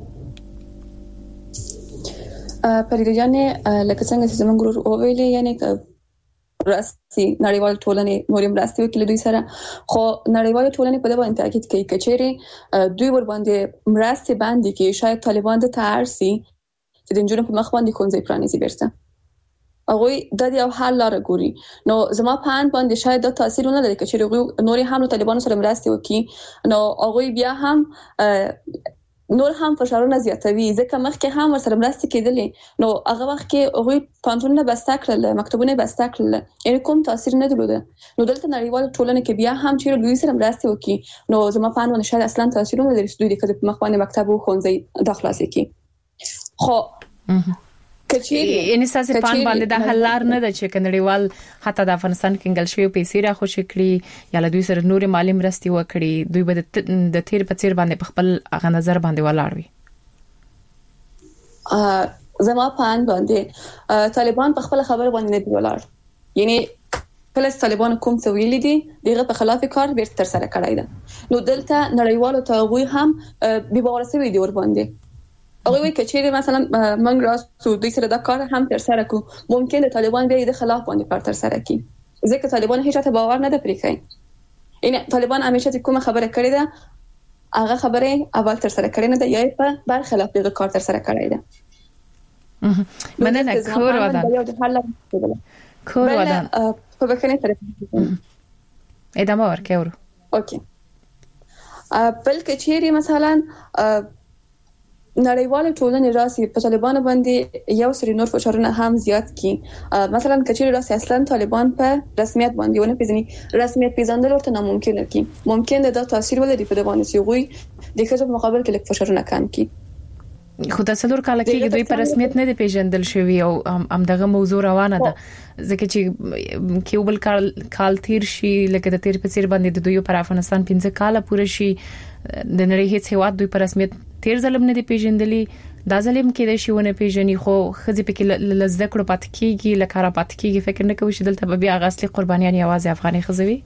پرې جانې لکه څنګه چې زمونږ ګروپ او ویلې یعنی راسي نړیوال ټولنې نورم راستي وکړي دوی سره خو نړیوال ټولنې په دې باندې تاکید کوي کچېره دوی ور باندې مرستې باندې کې شاید طالبان د تارسي چې د جنونو په مخ باندې کونځي پرانیزي بیرته هغه د یو حل لاره ګوري نو زما په ان باندې شاید د تاثیر نه لري چې نوري هم طالبانو سره مرستې وکړي نو هغه بیا هم نور هم فشارونه زیاتوي ځکه مخکې هم ورسره مرستې کېدلې نو هغه وخت کې هغه پانتونونه بسته کړل مکتبونه بسته کړل یعنی کوم تاثیر نه درلوده نو دلته نړیوال ټولنه کې بیا هم چې دوی سره مرستې وکړي نو زما په ان باندې شاید اصلا تاثیر نه لري چې دوی د مخ باندې مکتب او ښوونځي داخله کړي خو یعنی ساسي پان باندې د حل لار نه ده چې کنړیوال حتی د افغانستان کې انګل شوی پیسې را خوشی کړي یا له دوی سره نور مالی مرستي وکړي دوی به د تیر په تیر باندې خپل هغه نظر باندې ولاړ وي. زما پان باندې طالبان په خپل خبره باندې نه ولاړ یعنی کله طالبان کوم څه ویلي دي دغه په خلاف کار بیرته تر سره کړی ده نو دلته نړیوالو ته غوي هم به باور سوي دي ور باندې هغه وی کچېره مثلا موږ راستو دوی سره دا کار هم تر سره کو ممکن طالبان به د خلاف باندې کار تر سره کوي ځکه طالبان هیڅ ته باور نه ده پرې کوي ان طالبان همیشه چې کومه خبره کړې ده هغه خبره اول تر سره کړې نه ده یا په برخلاف دغه کار تر سره کړی ده. مننه کور ودان په بکنه طرف ادامه ورکړو. اوکې بلکې چیرې مثلا نړیواله ټولنه راسي په طالبان باندې یو سری نور فشارونه هم زیات کی. مثلا کچېرې راسي اصلا طالبان په رسمیت باندې ونه پیژني، رسمیت پیژندل ورته ناممکن کی. ممکن ده تاثیر ولري په دوانه سیغوي د کله په مقابل کې لیک فشارونه کم کی. خو د څلور کال کې دوی په رسمیت نه دی پیژندل شوی او هم دغه موضوع روانه ده ځکه چې کیوبل کال تیر شي لکه د تیر په سیر باندې د دوی پر افغانستان 15 کال پوره شي د نړۍ هیڅ هیواد دوی په رسمیت تیر ظلم نه دی پیژندلی. دا ظلم کې د شیونه پیژني خو خځې پکې لزده کړو پات کیږي لکه را پات کیږي. فکر نه کوي چې دلته به بیا غاصلي قربانيان یوازې افغاني خځوي.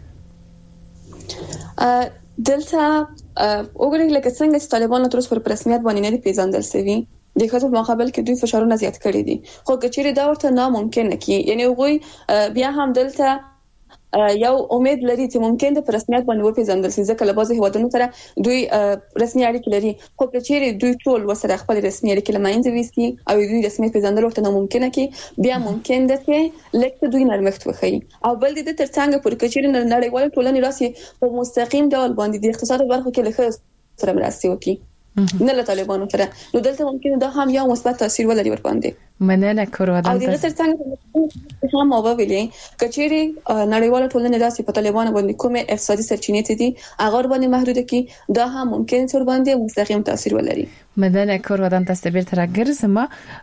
دلته وګورئ لکه څنګه چې طالبان تر اوسه پر رسمیت باندې نه دي پیژندل شوی د خاطر مقابل کې دوی فشارونه زیات کړی دي. خو کچېرې دا ورته ناممکن کی، یعنی وګورئ بیا هم دلته یو امید لري چې ممکن د رسمیت باندې وپیژندل شي ځکه له بعضو هیوادونو سره دوی رسمي اړیکې لري. خو کچېرې دوی ټول وسره خپل رسمي اړیکې لمانځي وي او دوی رسمي پیژندل ورته ناممکن کی، بیا ممکن ده چې لکه دوی نرمښت وخی او بل د ترڅنګ پر کچېرې نړیواله ټولنه راسي په مستقیم ډول باندې د اقتصاد برخه کې له سره مرسته وکړي نه له طالبانو سره. نو دلته ممکن دا هم یو مثبت تاثیر ولري ور باندې. مننه کور ودان. او د ترڅنګ هم او ویلې کچېرې نړیواله ټولنه راسي په طالبانو باندې کومه اقتصادي سرچینې دي هغه باندې محدود کی، دا هم ممکن تر باندې مستقیم تاثیر ولري. مننه کور ودان تاسو بیرته راګرځم.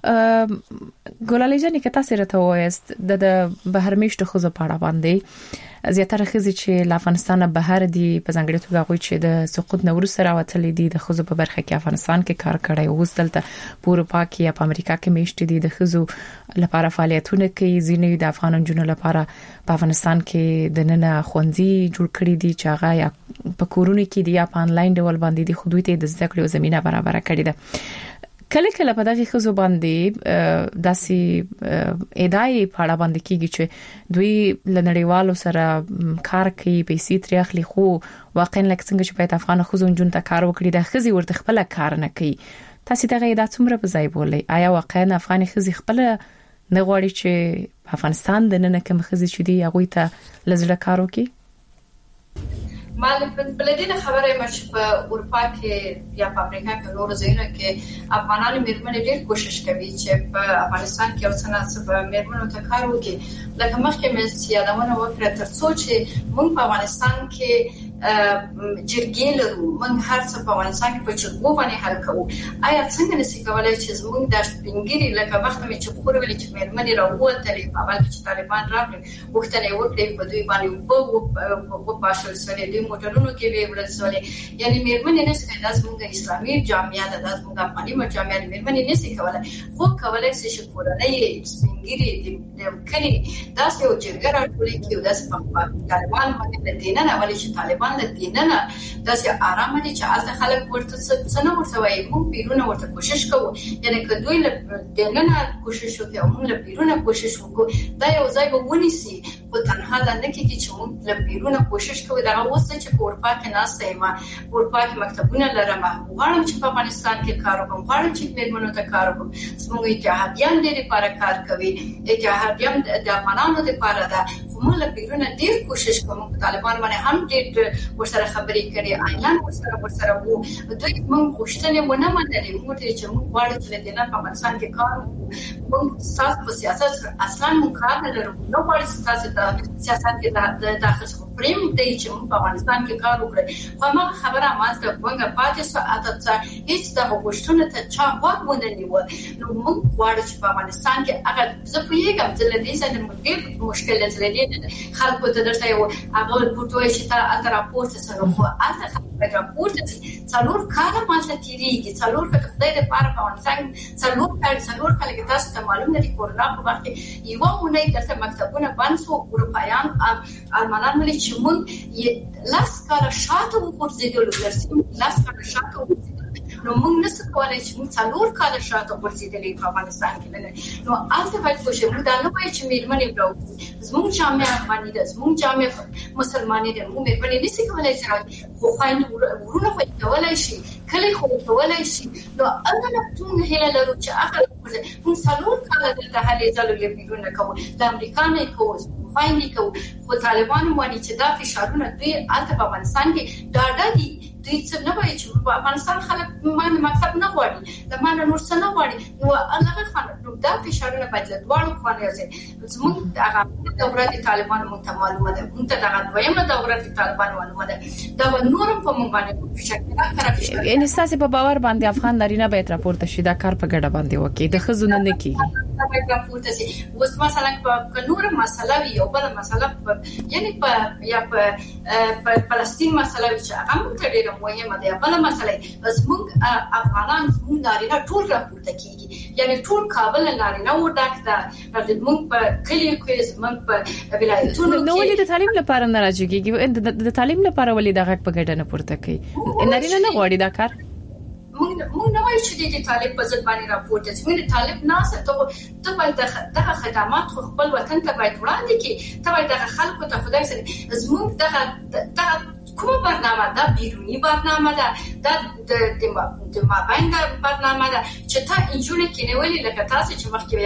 ګلالي جان کې تاسو راته وایست د بهر میشت خو په اړه باندې زیاتره خزي چې افغانستان بهر دي په ځانګړي توګه غوي چې د سقوط نور سره وتلې دي د خزو په برخه کې افغانستان کې کار کړی او دلته په اروپا کې یا په امریکا کې میشت دي د خزو لپاره فعالیتونه کوي. ځینې د افغان جنونو لپاره په افغانستان کې د نن خوندي جوړ کړی دي چې هغه یا په کورونو کې دي یا په انلاین ډول باندې د خودوی ته د زده کړې زمينه برابر کړې ده. کله کله په دغه خزو باندې داسي ادعای په اړه باندې کیږي چې دوی لنړیوالو سره کار کوي پیسې ترې اخلي خو واقعا لکه څنګه چې په افغان خزو جون ته کار وکړي د خزي ورته خپل کار نه کوي. تاسو دغه ادعا څومره په ځای بولئ؟ آیا واقعا افغان خزي خپل نه غواړي چې افغانستان د نن کوم خزي چې دی هغه ته لزړه کار وکړي؟ مال په دې خبره مې په اروپا کې یا په امریکا کې نور ځایونه کې افغانان میرمنې ډېر کوشش کوي چې په افغانستان کې اوسنه میرمنو ته کار وکړي. لکه مخکې مې یادونه وکړه ترڅو چې موږ په افغانستان کې جرګې لرو، موږ هر څه په افغانستان کې په جرګو باندې حل کوو. آیا څنګه نشي کولای چې زموږ د سپینګری لکه وخت مې چې خور ویل چې میرمنې راووتلې په اول کې چې طالبان راغلي وختلې وکړي په دوی باندې په پاشل سره دوی موټرونو کې وی ورسولې. یعنی میرمنې نشي د زموږ اسلامي جامعه د زموږ افغاني جامعه میرمنې نشي کولای خو کولای شي چې کورنۍ سپینګری د کلی داسې یو جرګه راټولې کړي داسې په طالبان باندې د دینه ولې چې طالبان د دینه داسې آرام دي چې از خلک ورته څنګه ورته وایي موږ پیرونه ورته کوشش کوو. یعنی که دوی له دینه کوشش وکړي او موږ له پیرونه کوشش وکړو دا یو ځای به ونیسي. خو تنها دا نه کېږي چې موږ له پیرونه کوشش کوو. دا اوس چې په اروپا کې ناسته یم، په اروپا کې مکتبونه لرم، غواړم چې په افغانستان کې کار وکړم، غواړم چې میرمنو ته کار وکړم. زموږ اتحادیان ډېر لپاره کار کوي، اتحادیان د افغانانو لپاره ده. خو موږ له پیرونه ډېر کوشش کوو. طالبان باندې هم ډېر ورسره خبرې کړي، اعلان ورسره وو. دوی موږ غوښتنې ونه منلې. موږ چې موږ غواړو چې د په افغانستان کې کار وکړو. موږ تاسو په سیاست اصلا موږ کار نه لرو. نو غواړو چې تاسو د سیاست کې د داخل پریم دی چې موږ په افغانستان کې کار وکړو. خو ما خبره ماته څنګه پاتې سو اته هیڅ د غوښتنې ته چا وخت ونه نیو. نو موږ غواړو چې په افغانستان کې هغه زه پوهیږم چې د دې سره ډېر مشکل دی. خلکو ته درته یو هغه پټوي چې تا راپورته سره خو اته راپورته څلور کاله ماته تیریږي. څلور کله خدای دې پاره په افغانستان څلور کله کې تاسو ته معلوم نه دي کورونا په وخت کې یو مونږ درته مکتبونه بند سو اروپایان المانان ملي چې موږ لاس کار شاته وګرځیدل ورسې لاس کار شاته نو موږ نس کولای چې موږ څلور کال شاته ورسېدلې په افغانستان کې نو البته باید کوشش وکړو دا نه وایي چې میرمنې راوځي زموږ جامعه افغاني ده زموږ جامعه مسلمانې ده موږ میرمنې نشي کولای چې خو خویندې ورونه کولای شي کله خو کولای شي نو هغه ټول هله لرو چې هغه موږ څلور کال د هلې ځلو بیرونه کوو د امریکا نه کوو خویندې کوو خو طالبان وایي چې دا فشارونه دوی البته په افغانستان کې ډاډه دي دوی څه نه وایي چې په افغانستان خلک مان مکتب نه غواړي د مان نور څه نه غواړي نو هغه خلک دا فشارونه باید له دواړو خواو راځي زموږ هغه دوره د طالبانو مونږ معلومه ده مونږ ته دا دویمه دوره د طالبانو معلومه ده دا نور په مونږ باندې فشار یعنی ساسي په باور باندې افغان نارینه باید راپورته شي دا کار په ګډه باندې وکړي د خزونه نه کیږي دا باید راپورته شي اوس مثلا په نور مسله وي او بل مسله یعنی په فلسطین مسله چې هغه موږ ته ډیره مهمه ده بل مسله زموږ افغانان زموږ نارینه ټول راپورته کیږي یعنی ټول کابل نارینه و ډاکټر د موږ په کلی کې زموږ په ولایتونو نو ولې د تعلیم لپاره نه راځي د تعلیم لپاره ولې د غږ په ګډه نه پورته کوي نارینه نه غواړي دا کار موږ نه وایو چې د طالب په ځل باندې راپورته چې موږ طالب نه ته باید دغه خدمات خپل وطن ته باید وړاندې کړي ته باید دغه خلکو ته خدای سره زموږ دغه کومه برنامه ده بیرونی برنامه ده د مابین برنامه ده چې تا انجوله کې نیولې لکه تاسو چې مخکې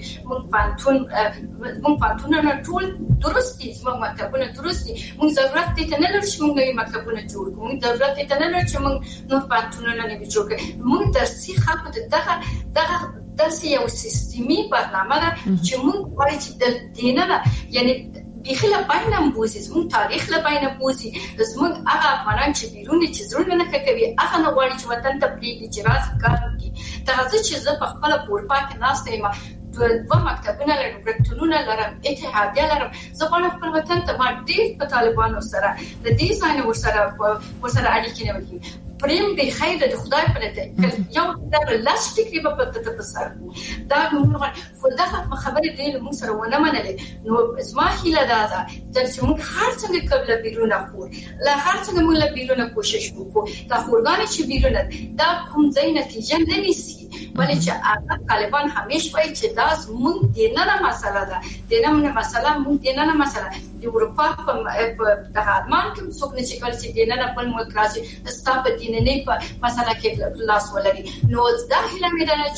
یادونې موږ پانتون نه ټول درست دي زموږ مکتبونه درست دي موږ ضرورت دي ته نه لرو چې موږ نوي مکتبونه جوړ کړو موږ ضرورت دي ته نه لرو چې موږ نور پانتونونه نه جوړ کړو موږ درسي خلکو ته دغه درسي یو سیستمي برنامه ده چې موږ وایو چې د دینه یعنی بخله باینم بوزي زموږ تاریخ له باینه بوزي زموږ هغه افغانان چې بیرون چې زړه نه کوي هغه نه غواړي چې وطن ته پریږدي چې راځي کار وکړي دا چې زه په خپل پورپا کې ناشته یم دوه مکتبونه لرم برکتونونه لرم اتحادیه لرم زه غواړم خپل وطن ته ما ډېر په طالبانو سره د دې ځای ورسره اړیکې نه ولري پریم به خیر د خدای په لته یو د لاس ټیکري په پته په سر دا موږ خو دا خبره دی موږ سره ونه منلې نو زما هیله ده چې موږ هر څنګه قبل بیرونه خور لا هر څنګه موږ له بیرونه کوشش وکړو دا خورګان چې بیرونه دا کوم ځای نتیجه نه نیسي ولې چې طالبان همیشه وایي چې دا موږ دینه مسله ده دینه مسله موږ دینه مسله د اروپا په دغه ارمان کې څوک نه چې کول چې دینه په ملک راځي ستاسو دینه په مسله کې لاس ولري نو دا هله مې ده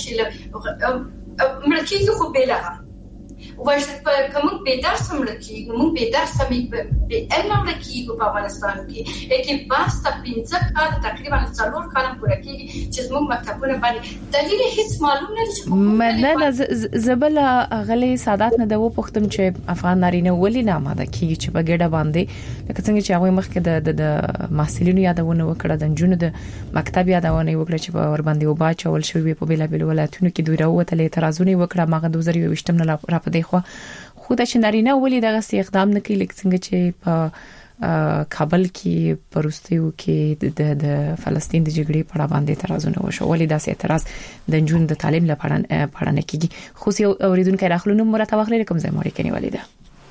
چې ملکي خو بلغه وایي کوم به درس ملکي موږ به درس به علم ملکي په افغانستان کې کې بس ته 15 کال تقریبا 4 کال پوره کېږي چې موږ مکتبونه باندې دلیل هیڅ معلوم نه دي نه زبل غلي سادات نه د پختم چې افغان نارینه ولې نه آماده کیږي چې په ګډه باندې لکه څنګه چې هغه مخکې د محصلینو یادونه وکړه د جنونو د مکتب یادونه وکړه چې په ور باندې وبا چول شوی په بلابل ولایتونو کې دوی راوته اعتراضونه وکړه ماغه 2023 نه را پدې خو د شنارینه ولې دغه سي اقدام نه کوي لکه څنګه چې په کابل کې پرستیو کې د فلسطین د جګړې په اړه باندې اعتراضونه وشو ولې داسې اعتراض د جون د تعلیم لپاره نه کیږي خو سي اوریدونکو راخلونو مرتبه خلک کوم ځای موري کني ولیدا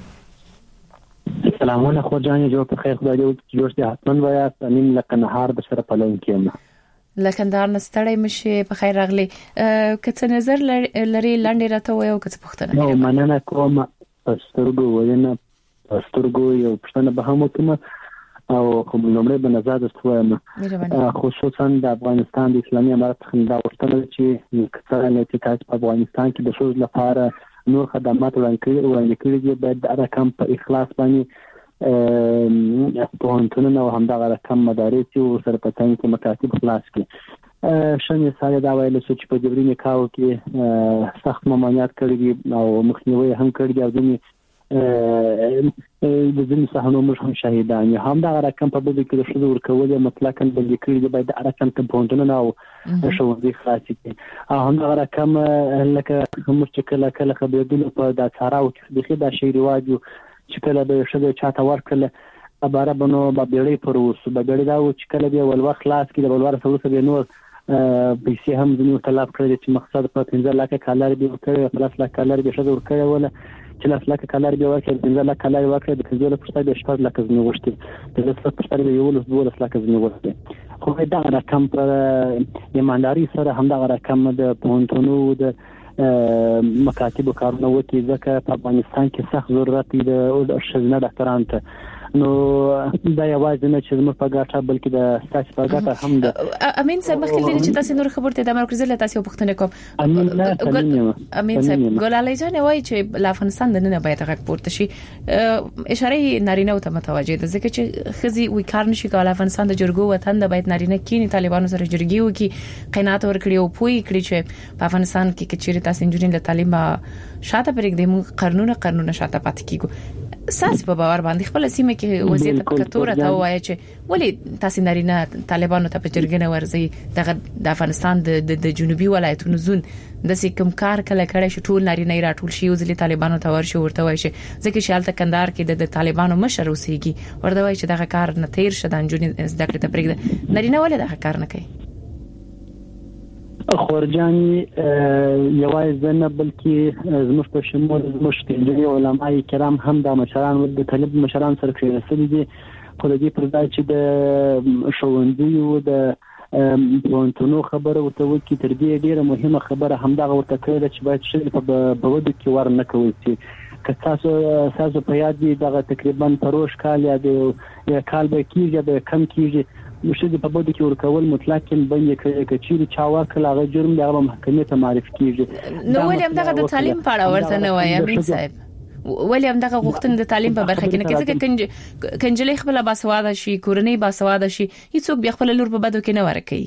سلامونه خو جانې جو په خیر خدای دې جوړ دې حتمن ویا امين لکه نهار د سره پلون کېم لکندار نستړی مشه په خیر راغلی کڅ نظر لري لاندې راته وایو کڅ پښتنه نو مننه کوم سترګو وینه سترګو یو پښتنه به هم کوم او کوم لومړی به نظر استوایم خصوصا د افغانستان د اسلامي امارت خندا ورته چې کڅه نه چې په افغانستان کې د شوز لپاره نور خدمات وړاندې کړي باید د رقم په اخلاص باندې په هنتونه او همدغه رقم مدارس او سره پتن کې مکاتب خلاص کړي شنه ساده دا ویل چې په جبري نکاح کې سخت ممانعت کړی او مخنیوي هم کړی او د ځینې صحنو موږ هم شاهدان یو همدغه رقم په بده کې د شذ ورکول مطلقاً بندي کړی باید د رقم کمپاوندونه او شوزي خاص کړي او همدغه رقم لکه کوم چې کله خبرونه په د ثراو کې د شی رواج چې کله به شذ چاته ورکړه عباره بنو بابېړې پر اوس بابېړې دا چې کله به ول وخت خلاص کړي ول ور سره به نور پیسې هم ځنیو طلب کړی چې مقصد په 15 لک کالر به ورکړي 15 لک کالر به شذ ورکړي ولا چې لاس لکه کالر به ورکړي د ځل کالر ورکړي د کزول پرسته د شپږ لکه زنه وشتي د لسه پرسته د یو لس لکه زنه وشتي خو دا رقم پر ایمانداري سره هم دا رقم د پونتونو د مکاتب کارونه وکي ځکه په افغانستان کې سخت ضرورت دی د شزنه ډاکټرانو ته نو دا یوازې نه چې موږ په ګټه بلکې د ستاسو په ګټه هم ده. امین صاحب مخکې چې تاسو نور خبرته د مرکز له تاسو پوښتنه کوم. امین صاحب ګلالي جان وایي چې افغانستان د نن باید غږ پورته شي. اشاره نارینه ته متوجه ده ځکه چې خزي وی کار نشي کولای. افغانستان د جرګو وطن د باید نارینه کینی طالبانو سره جرګي وکي قناعت ورکړي او پوي کړی چې په افغانستان کې کچېری تاسو انجینر له تعلیم شاته پرېږدي قانون شاته پاتې کیږي. ساس په باور باندې خپل سیمه کې وضعیت کتوره ته وایي چې ولی تاسو نارینه طالبانو ته په جرګنه ورځي د افغانستان د جنوبي ولایتونو زون د سکم کار کله کړي چې ټول نارینه راټول شي او ځلې طالبانو ته ورشي ورته وایي چې ځکه چې حالت کندهار کې د طالبانو مشر اوسېږي ورته وایي چې دغه کار نه تیر شد انجونی زده کړې ته پرېږده نارینه ولې دغه کار نه کوي. خورجاني یوازې نه بلکې زموږ په شمول زموږ د علماء کرام هم د مشران د طالب مشران سره کېناستل دي خو د دې پر ځای چې د شوندي او د پونتونو خبره ورته وکي تر دې ډیره مهمه خبره هم دا ورته کړه چې باید شي په بودو کې ورنه کوي چې که تاسو په یاد دي دا تقریبا پروش کال یا د کال به کېږي به کم کېږي مشهد په بده کې ورکول مطلق باندې کې چې چا ورکړل هغه جرم د محکمې ته معرفي کیږي. نو ولیم دغه د تعلیم په اړه ورته نه وایي امین صاحب ولیم دغه غوښتنه د تعلیم په برخه کې نه کې کنجلې خپل باسواده شي کورنۍ باسواده شي هیڅوک بیا خپل لور په بده کې نه ورکوي.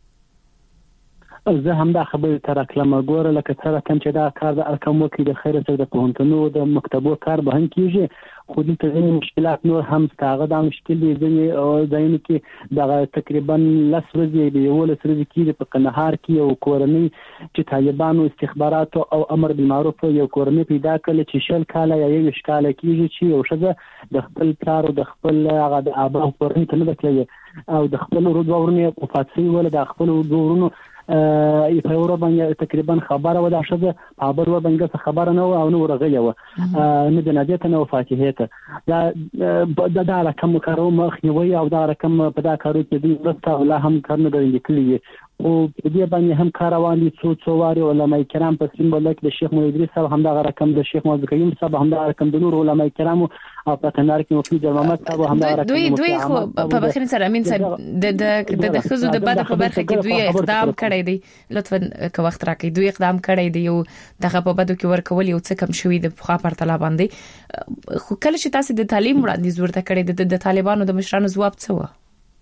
زه هم دا خبره تر کلمه ګوره لکه څنګه کوم چې دا کار د ارقام وکي د خیر سره د پوهنتونو د مکتبو کار به هم کیږي خو د تغیر مشکلات نور هم ستاغه د مشکل دي ځینې کې دا تقریبا لس ورځې دی یو لس ورځې کې په قندهار کې یو کورنۍ چې طالبانو استخبارات او امر بالمعروف یو کورنۍ پیدا کړل چې شل کاله یا یو شکاله کېږي چې یو شګه د خپل پلار او د خپل هغه د ابا کورنۍ ته نه دکلي او د خپل ورونو په فاصله ول د خپل ورونو په اورو باندې تقریبا خبره ولا شزه خبر و باندې خبره نه او نو ورغلی و نه د نجات نه فاتحه ته دا رقم کارو مخ نیوي او دا رقم په دا کارو کې د رسته ولا هم کارنه درې کلی او په دې باندې هم کاروان دي څو واري علماء کرام په سیمبل کې د شیخ محمد ادریس صاحب هم دا رقم د شیخ محمد کریم صاحب هم دا رقم د نور علماء کرام او په کندهار کې مفتی جلال محمد صاحب هم دا رقم دوی خو په بخیر سره امین صاحب د خزو د بده په برخه کې دوی اقدام کړی دی لطفا که وخت راکړي دوی اقدام کړی دی او دغه په بده کې ورکول یو څه کم شوی د خوا پر طلب باندې خو کله چې تاسو د تعلیم وړاندیز ورته کړی د طالبانو د مشرانو ځواب څه و؟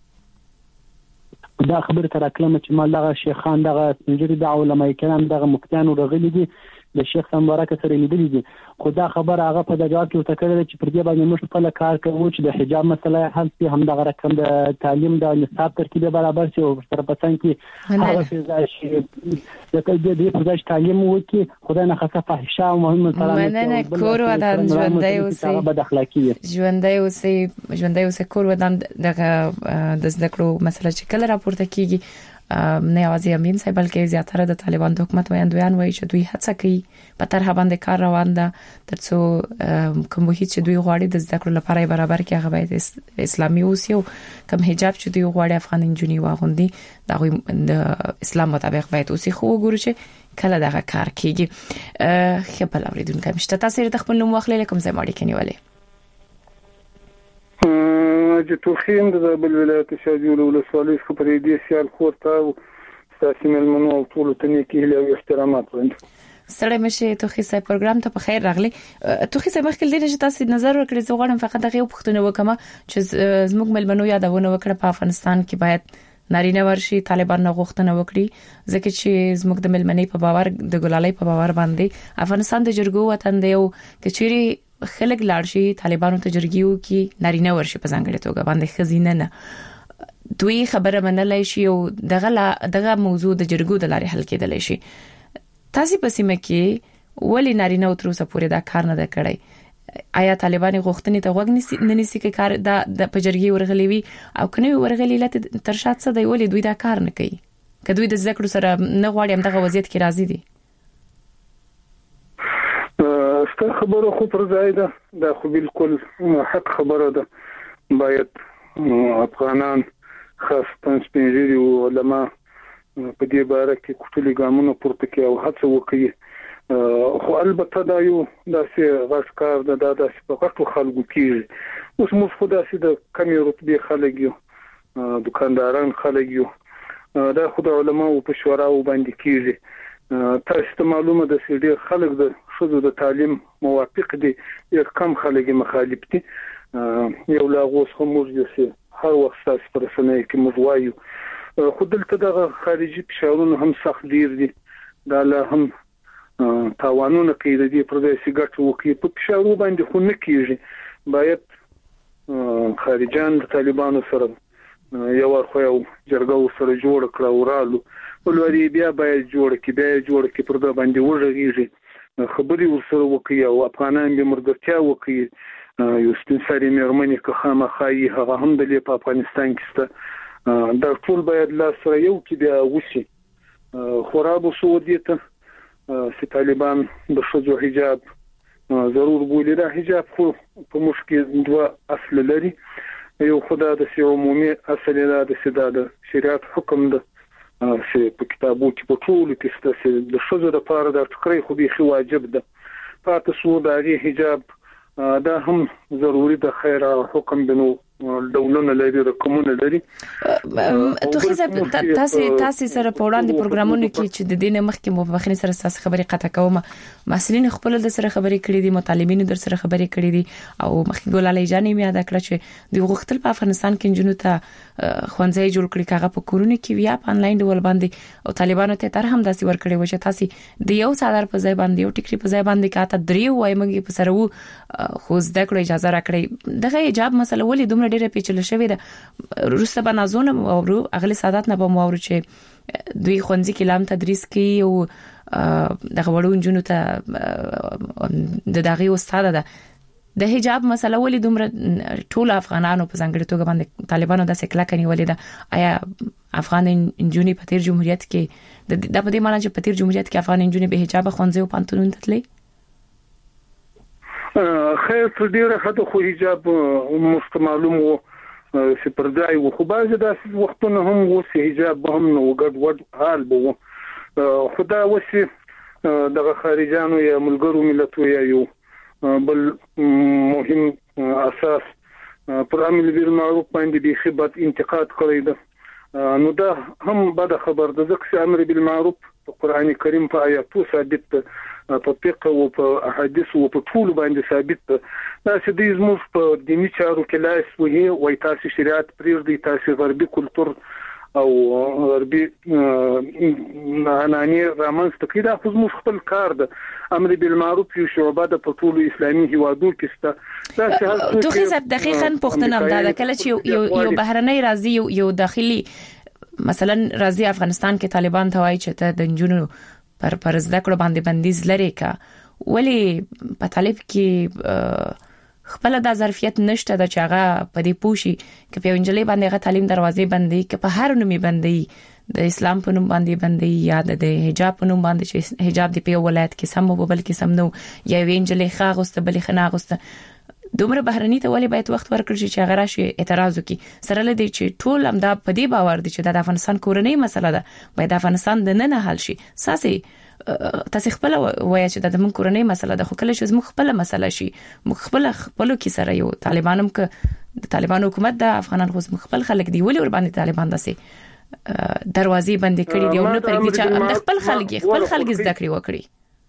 دا خبره تر کلمه چې مال دغه شیخان دغه سنجری د علماء کرام دغه مفتیان ورغلي دي د شیخ مبارک سره لیدلې دي خو دا خبره هغه په جواب کې وتکړه چې پر دې باندې موږ خپل کار کوو چې د حجاب مسله حل شي هم دغه رقم د تعلیم د نصاب ترکیب برابر شي او سره پسند کې هغه شي د دې په ځای تعلیم وکي خدای نه خاصه فحشا او مهمه سره نه کور ودان ژوندۍ اوسې بد اخلاقی ژوندۍ اوسې کور ودان دغه د زده کړو مسله چې کله راپورته کیږي نه یوازې امین صاحب بلکې زیاتره د طالبان د حکومت ویاندویان وایي چې دوی هڅه کوي په طرح باندې کار روان ده ترڅو کوم هیڅ چې دوی غواړي د زده کړو لپاره برابر کې هغه باید اسلامي اوسي او کوم حجاب چې دوی غواړي افغان انجونی واغوندي د اسلام مطابق باید اوسي خو وګورئ چې کله دغه کار کیږي خپل اوریدونکو مشته تاسو د خپل نوم واخلئ کوم ځای ماړي کنيولې توخیم د بل ولایت شاجور ولسوالۍ خبرې دي سیال خورته او سیاسي ملمنو او ټول ته نیکی له احترامات وړاندې سره مشه توخی صاحب پروګرام ته په خیر راغلی توخی صاحب مخکې لري چې تاسو نظر ورکړئ زه غواړم فقط دغه پوښتنه وکم چې زموږ ملمنو یادونه وکړه په افغانستان کې باید نارینه ورشي طالبان نه غوښتنه وکړي ځکه چې زموږ د ملمنې په باور د ګلالۍ په باور باندې افغانستان د جرګو وطن دی او کچيري خلک لاړ شي طالبانو ته جرګیو کې نارینه ورشي په ځانګړي توګه باندې خزینه نه دوی خبره منلای شي او دغه موضوع د جرګو د لارې حل کېدلی شي تاسو په سیمه کې ولی نارینه او تر اوسه پورې دا کار نه کړی آیا طالبان غوښتنې ته وګ نه نسی کې کار د پجرګي ورغلی وي او کني ورغلی لته تر شات څه دی ولی دوی دا کار نه کوي کدوې د ذکر سره نه غواړي هم دغه وضعیت کې راضي دي ست خبره خو پر ځای ده دا خو بالکل حق خبره ده باید افغانان خاصه سپینږیري او علما په دې باره کې کوټلي ګامونه پورته کوي او هڅه وکړي خو البته دا یو داسې غشکار ده دا داسې په غټو خلکو کېږي اوس موږ خو داسې د کمې رتبې خلک یو دکانداران خلک یو دا خو د علماو په شوراو باندې کېږي تاسو ته معلومه ده چې ډېر خلک د ښځو د تعلیم موافق دي ډېر کم خلک مخالف دي یو لا غوس هم موږ چې هر وخت تاسو پر رسنۍ کې موږ وایو خو دلته د خارجي فشارونه هم سخت ډیر دي دا لا هم تاوانونه کوي د دې پر ځای ګټه وکړي په فشارو باندې خو نه کیږي باید خارجان د طالبانو سره یو ورخو یو جرګه سره جوړ کړه ورالو ولوري بیا باید جوړ کې پر دا باندې وژغیږي خبري ورسره وکړي او افغانان به مرګتیا وکړي یو ستنساري مېرمنې که خامخایي هغه هم د په افغانستان کې ست دا ټول باید لا سره یو کې بیا وشي خراب سعودي ته چې طالبان د شذو حجاب ضرور بولي دا حجاب خو په مشکل دوه اصل لري یو خدا د عمومي اصل د شریعت حکم ده چې په کتابو کې په ټول کې ست د شذو لپاره د تقریر خو به واجب ده پاتې سو د حجاب دا هم ضروري د خیر حکم بنو ډولونه لري رقمونه لري توخي تاسو سره په وړاندې پروګرامونو کې چې د دینه مخکې مبخرین سره تاسو خبرې قطع کوم مسلین خپل د سره خبرې کړې دي مطالبین در سره خبرې کړې دي او مخکې ګولالي جانې مې ادا کړ چې د غختل په افغانستان کې جنونو ته خوانځي جوړ کړی کاغه په کورونه کې بیا په انلاین ډول باندې او طالبانو ته تر هم داسې ور کړی و چې تاسو د یو ساده په ځای باندې یو ټیکري په ځای باندې کاته دریو وای مګي په سره وو خو زده کړو اجازه راکړي دغه حجاب مسله ولې دومره ډیره پیچلې شوې ده روسته بنازونه او اغلی سادات نه به مورو چې دوی خونځي کې لام تدریس کوي او دغه وړو جنونو ته د دغه استاد ده د حجاب مسله ولې دومره ټول افغانانو په ځانګړي توګه باندې طالبانو د سکلا کني ولې ده آیا افغان انجونی په تیر جمهوریت کې د په دې معنی چې په تیر جمهوریت کې افغان انجونی به حجاب خونځي او پانتونون تتلې خیر تر ډیره حد خو حجاب مستمعلوم وو چې پردای وو خو بعضی داسې وختونه هم وو چې حجاب هم نو ګډ حال وو خدا وسی دغه خارجانو یا ملګرو ملتونو یا یو بل مهم اساس پر امر بالمعروف باندې به خبرت انتقاد کړی ده نو دا هم بد خبر ده ځکه چې امر بالمعروف په قران کریم په آیاتو ثابت په فقه او په احادیث او په ټول باندې ثابت ده دا چې د زموږ په دیني چارو کې لاس وهي وای تاسو شریعت پرېږدي تاسو غربي کلچر او غربي معنی رامنځته کړي دا خو زموږ خپل کار ده امر بالمعروف یو شعبه د ټولو اسلامي هیوادو کې ست دا چې توخي صاحب دقیقاً پښتنه دا کله چې یو بهرنۍ راځي یو داخلي مثلا راځي افغانستان کې طالبان ته وایي چې ته د جنونو پر زده کړو باندې بندیز لري کا ولی په طالب کې خپل د ظرفیت نشته د چاغه په دې پوشي کې په انجلې باندې غا تعلیم دروازې بندي کې په هر نومي بندي د اسلام په نوم باندې بندي یا د حجاب په نوم باندې چې حجاب دی په ولایت کې سم او بل کې سم نو یا وینجلې خاغسته بلې خناغسته دومره بهرني ته ولی باید وخت ورکړي چې هغه راشي اعتراض وکړي سره لدی چې ټول امدا په دې باور دي چې د افغانستان کورنۍ مسله ده باید افغانستان د نه حل شي ساسي تاسو خپل وایي چې د موږ کورنۍ مسله ده خو کله چې موږ خپل مسله شي موږ خپل کې سره یو طالبانم ک د طالبان حکومت د افغانان خو خپل خلک دی ولې ور باندې طالبان داسې دروازې بندې کړې دی او نه پرېږدي چې د خپل خلک زده کړې وکړي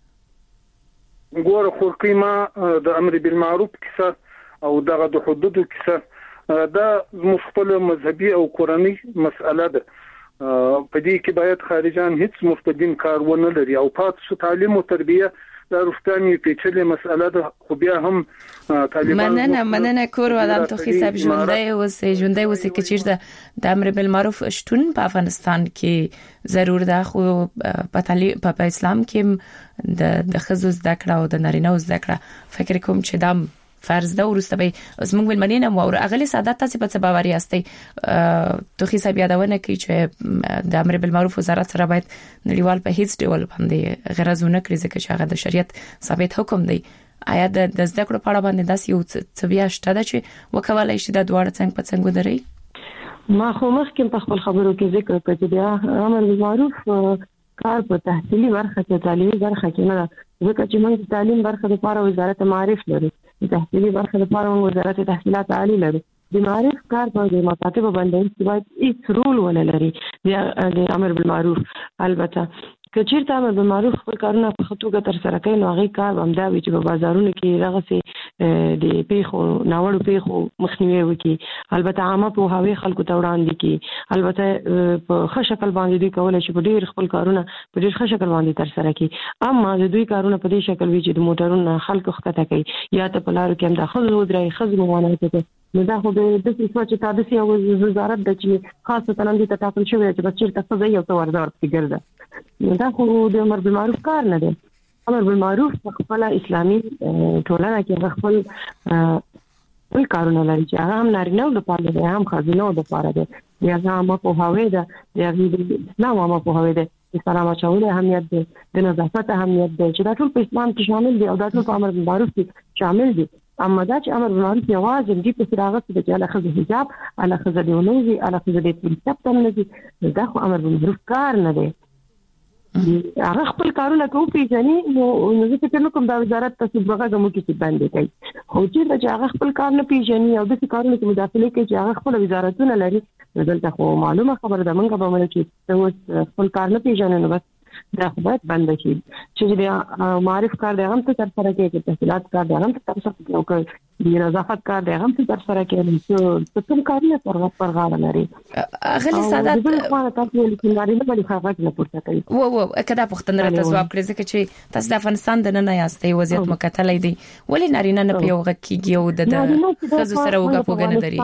ګوره خو قیمه د امر بالمعروف کیسه او دغه د حدودو کیسه دا مخفل مذهبي او قرآني مسأله ده په دې کې باید خارجان هیڅ مفقدین کار ونه لري او پاتې تعلیم او تربیه دا رښتینی پیچلې مسأله ده خو بیا هم طالبان مننه کور ودان توخي صاحب ژوندۍ وسه کې چیرته د امر بالمعروف شتون په افغانستان کې ضرور ده خو په اسلام کې د خزو زده کړه او د نارینه زده کړه فکر کوم چې دا فرض ده ورسته به زموږ ولمنینه مو او اغلی سعادت تاسو په څه باوري یاستئ توخي صاحب یادونه کوي چې د امر بالمعروف وزارت سره باید نړیوال په هیڅ ډول باندې غرضونه کړی ځکه چې هغه د شریعت ثابت حکم دی آیا د زده کړو په اړه باندې داسې یو څه بیا شته چې وکولای شي د دواړه څنګه په څنګه ودرې؟ ما خو مخکې په خپل خبرو کې ذکر کړ چې بیا امر بالمعروف کار په تحصیلي برخه کې تعلیمي برخه کې نه ځکه چې موږ د تعلیم برخه لپاره وزارت معارف لري، د تحصیلي برخه لپاره وزارت تحصیلات عالی لري. د معارف کار په مکاتب باندې باید هیڅ رول ونه لري د امر بالمعروف. البته کچیرته امر بالمعروف خپل کارونه په خطوګه تر سره کوي نو هغه کار هم دا وي چې په بازارونو کې راغسي د پیښو ناوړو پیښو مخنیوي وکړي. البته عامه په هاوی خلکو ته وړاندې کی، البته په ښه شکل باندې دوی کولای شي په ډیر خپل کارونه په ډیر ښه شکل باندې تر سره کوي. اما د دوی کارونه په دې شکل وي چې د موټرونو خلکو ښکته کوي یا ته په لارو کې هم د خزو درای خزو موانه کوي. نو دا خو د دې څه چې تاسو یو وزارت د چې خاصه تنظیم ته ټاکل شوی چې بچی تاسو یو څه ورزار فکر ده. نو دا خو د امر بالمعروف کار نه دی. امر بالمعروف خپل اسلامي ټولنه کې خپل کارونه لري چې هغه هم نارینه لپاره دی هم ښځینه لپاره دی. یا هم په هوی ده یا د اسلام هم په هوی ده سلام اچول اهمیت دی، د نظافت اهمیت دی چې دا ټول په اسلام کې شامل دي او دا ټول په امر بالمعروف کې شامل دي. اما دا چې امر بالمعروف یوازې دې په سراغت د جاله خزه حجاب علی خزه دی ونوزي علی خزه دی پرسپټ نه دي. دا خو امر بالمعروف کار نه دی. هغه خپل کارونه کوي پیژني نو زه فکر کوم دا وزارت تاسو برغه مو کې باندې کوي. خو چې هغه خپل کار نه پیژني او د کارونو کې مداخله کوي چې هغه خپل وزارتونه لري دلته خو معلومه خبره ده موږ به مونږ چې خپل کار نه پیژنو نو بس دا خو باید بند شي چې د معرف کار د هم څه تر سره کې تحصیلات کار د هم څه تر سره کې او د نظافت کار د هم څه تر سره کې چې څه کارونه پرغاړه لري. غلی سادات د خپل تاسو لیکل لري نه بلی خبرات نه پورته کوي. کدا پښتنه راته جواب کړی ځکه چې تاسو د افغانستان د نه یاستئ وضعیت مکتلې دی ولی نارینه نه پیوغه کیږي او د خزو سره وګه پوګنه دري.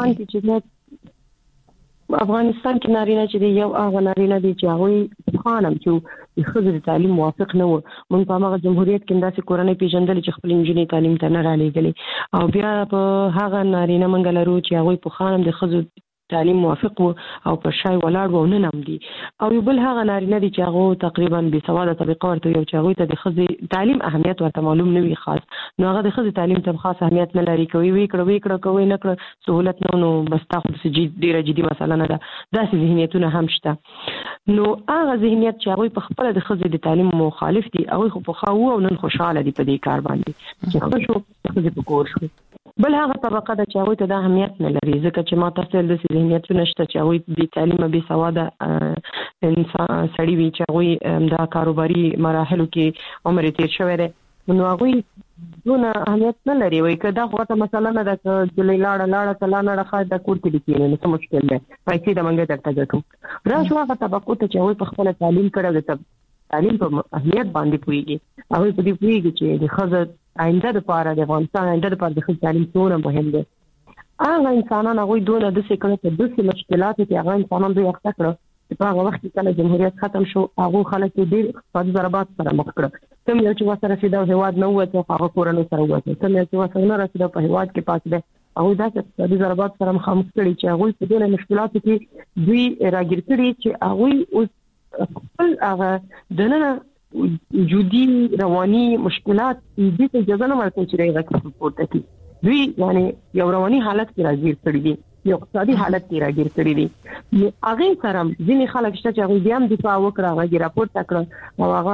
افغانستان کې نارینه چې یو هغه نارینه دي چې هغه خانم چې د خزر تعلیم موافق نه و. مونږ په هغه جمهوریت کې داسې کورنۍ پیژندل چې خپل انجینری تعلیم ته نه را لېږلي او بیا په هغه نارینه مونږ لرو چې هغه په خانم د خزر تعلیم موافق وو او په شای ولاړ وو نه نم دي او یو بل هغه نارینه دي چې هغه تقریبا بې سواده طبقه ورته یو چې هغه ته د خزي تعلیم اهمیت ورته معلوم نه وي خاص نو هغه د خزي تعلیم ته خاص اهمیت نه لري کوي وی کړه کوي نه کړ سہولت نو بس تاسو د ډیره جدي مسله نه ده. داسې ذهنیتونه هم شته. نو هغه ذهنیت چې هغه په خپل د خزي د تعلیم مخالف دي هغه خو په خاو او نن خوشاله دي په دې کار باندې چې هغه شو خزي په کور شو. بل هغه طبقه د چاوي ته د اهمیت نه لري ځکه چې ما تاسو د ذهنیتونه شته چې هغه د تعلیم به سواده انسان سړي وي چې هغه د کاروباري مراحلو کې عمر تیر شوی دی نو هغه دونه اهمیت نه لري وای کدا خو ته مثلا نه د لاړه کلا نه راخه د کور کې دي نه څه مشکل دی پیسې د منګه درته ګټو راځو هغه طبقه ته چې هغه په خپل تعلیم کړو د تعلیم په اهمیت باندې پويږي هغه په دې پويږي چې د خزر آینده لپاره د افغانستان آینده لپاره د تعلیم څومره مهم دی. هغه انسانان هغه دونه د سکړه ته د مشکلات چې هغه انسانان دوی اخته کړو په هغه وخت کې کله جمهوریت ختم شو هغه خلک ډېر اقتصادي ضربات سره مخ کړ. کوم یو چې وسره سیده هواد نه وته هغه کورونو سره وته کوم یو چې وسره نه رسیدو په هواد کې پاتې ده او دا چې اقتصادي ضربات سره مخامخ کړي چې هغه په دې مشکلاتو کې دوی راګیر کړي چې هغه اوس خپل هغه دنه جدي رواني مشکلات دې ته اجازه نه ورکوي چې راغلی پورته کی دوی یعنی یو رواني حالت کې راګیر کړي دي یو اقتصادي حالت کې راګیر کړي دي. هغه سره ځینې خلک شته چې هغه بیا هم دفاع وکړه هغه راپورته کړ او هغه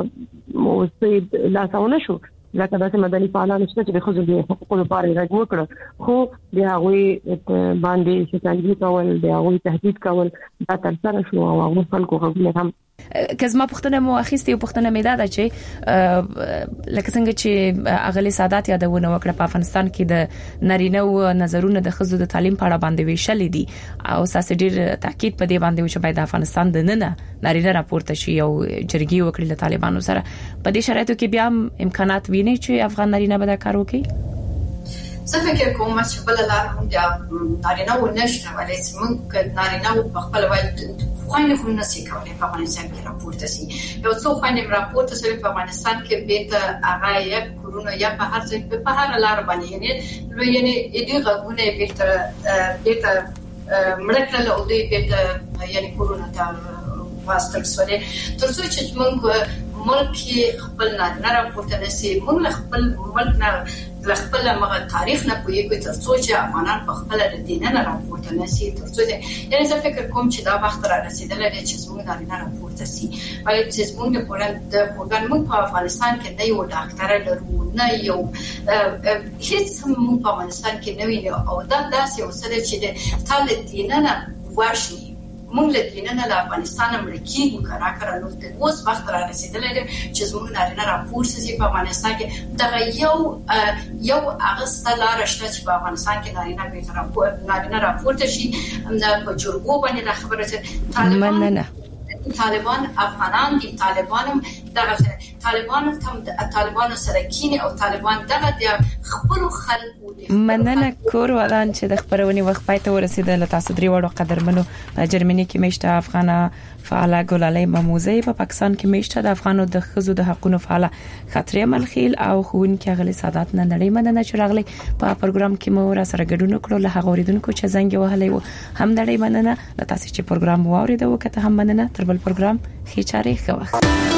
موسید لا څونه شو لکه داسې مدني فعالان شته چې د خزو د حقوقو لپاره راګ وکړه خو بیا هغه باندې شکایت کول بیا هغه تهدید کول دا تر سره شو او هغه خلکو غوښنه هم کزما پښتنه مو اخیستي او پښتنه مې دا چې لکه څنګه چې اغلی سادات یادونه وکړه په افغانستان کې د نارینه او نظرونه د خزو د تعلیم په اړه باندې ویشل دي او ساس ډیر تاکید په دې باندې چې باید افغانستان د نه نارینه راپورته شي او جرګي وکړي له طالبانو سره په دې شرایطو کې بیا امکانات ویني چې افغان نارینه به دا کار وکړي. زه فکر کوم چې بل لار هم د نارینه و نشته ولې څنګه نارینه په خپل وایي خوانې خو نه سي کولای په افغانستان کې راپورته سي یو څو خوانې راپورته سي په افغانستان کې به ته هغه یک کورونه یا په هر ځای په هر لار باندې یعنی دې غوونه به ته مړکړه او دې به ته یعنی کورونه ته واسطه سره ترڅو چې موږ ملک خپل نه راپورته نشي موږ خپل ملک نه خپل مغه تاریخ نه پوهیږي ترڅو چې افغانان په خپل دین نه راپورته نشي ترڅو یعنی زه فکر کوم چې دا وخت را رسیدلی دی چې زموږ نه راپورته شي وایي چې زموږ د پروګرام موږ په افغانستان کې نه یو ډاکټر لرو نه یو هیڅ موږ په افغانستان کې نه ویني او دا داسې وسله چې د تل دین نه واشي موږ له دین نه له افغانستان امریکایي کراکره نو د اوس وخت را رسیدلی دی چې زموږ نه راپورته شي په افغانستان کې دا یو اغسطه لار شته چې په افغانستان کې نارینه راپورته شي په جرګو باندې خبره چې طالبان افغانان دي طالبان سره کینی او طالبان دغه د خپل خلکو مننه کور ولان چې د خبرونې وخت پای ته ورسیدل تاسو درې وړو قدرمنو په جرمني کې میشته افغانه فعاله ګلالۍ مموزي په پاکستان کې میشته د افغانو د خزو د حقوقو فعاله خطرې ملخیل او خوونکې غلي سادات نه نړۍ مننه چې راغلي په پروګرام کې مو را سره ګډون کړو له هغه اوریدونکو چې زنګ وهلې وو هم نړۍ مننه تاسو چې پروګرام واوریدو کته هم مننه تر بل پروګرام خې چاري ښه وخت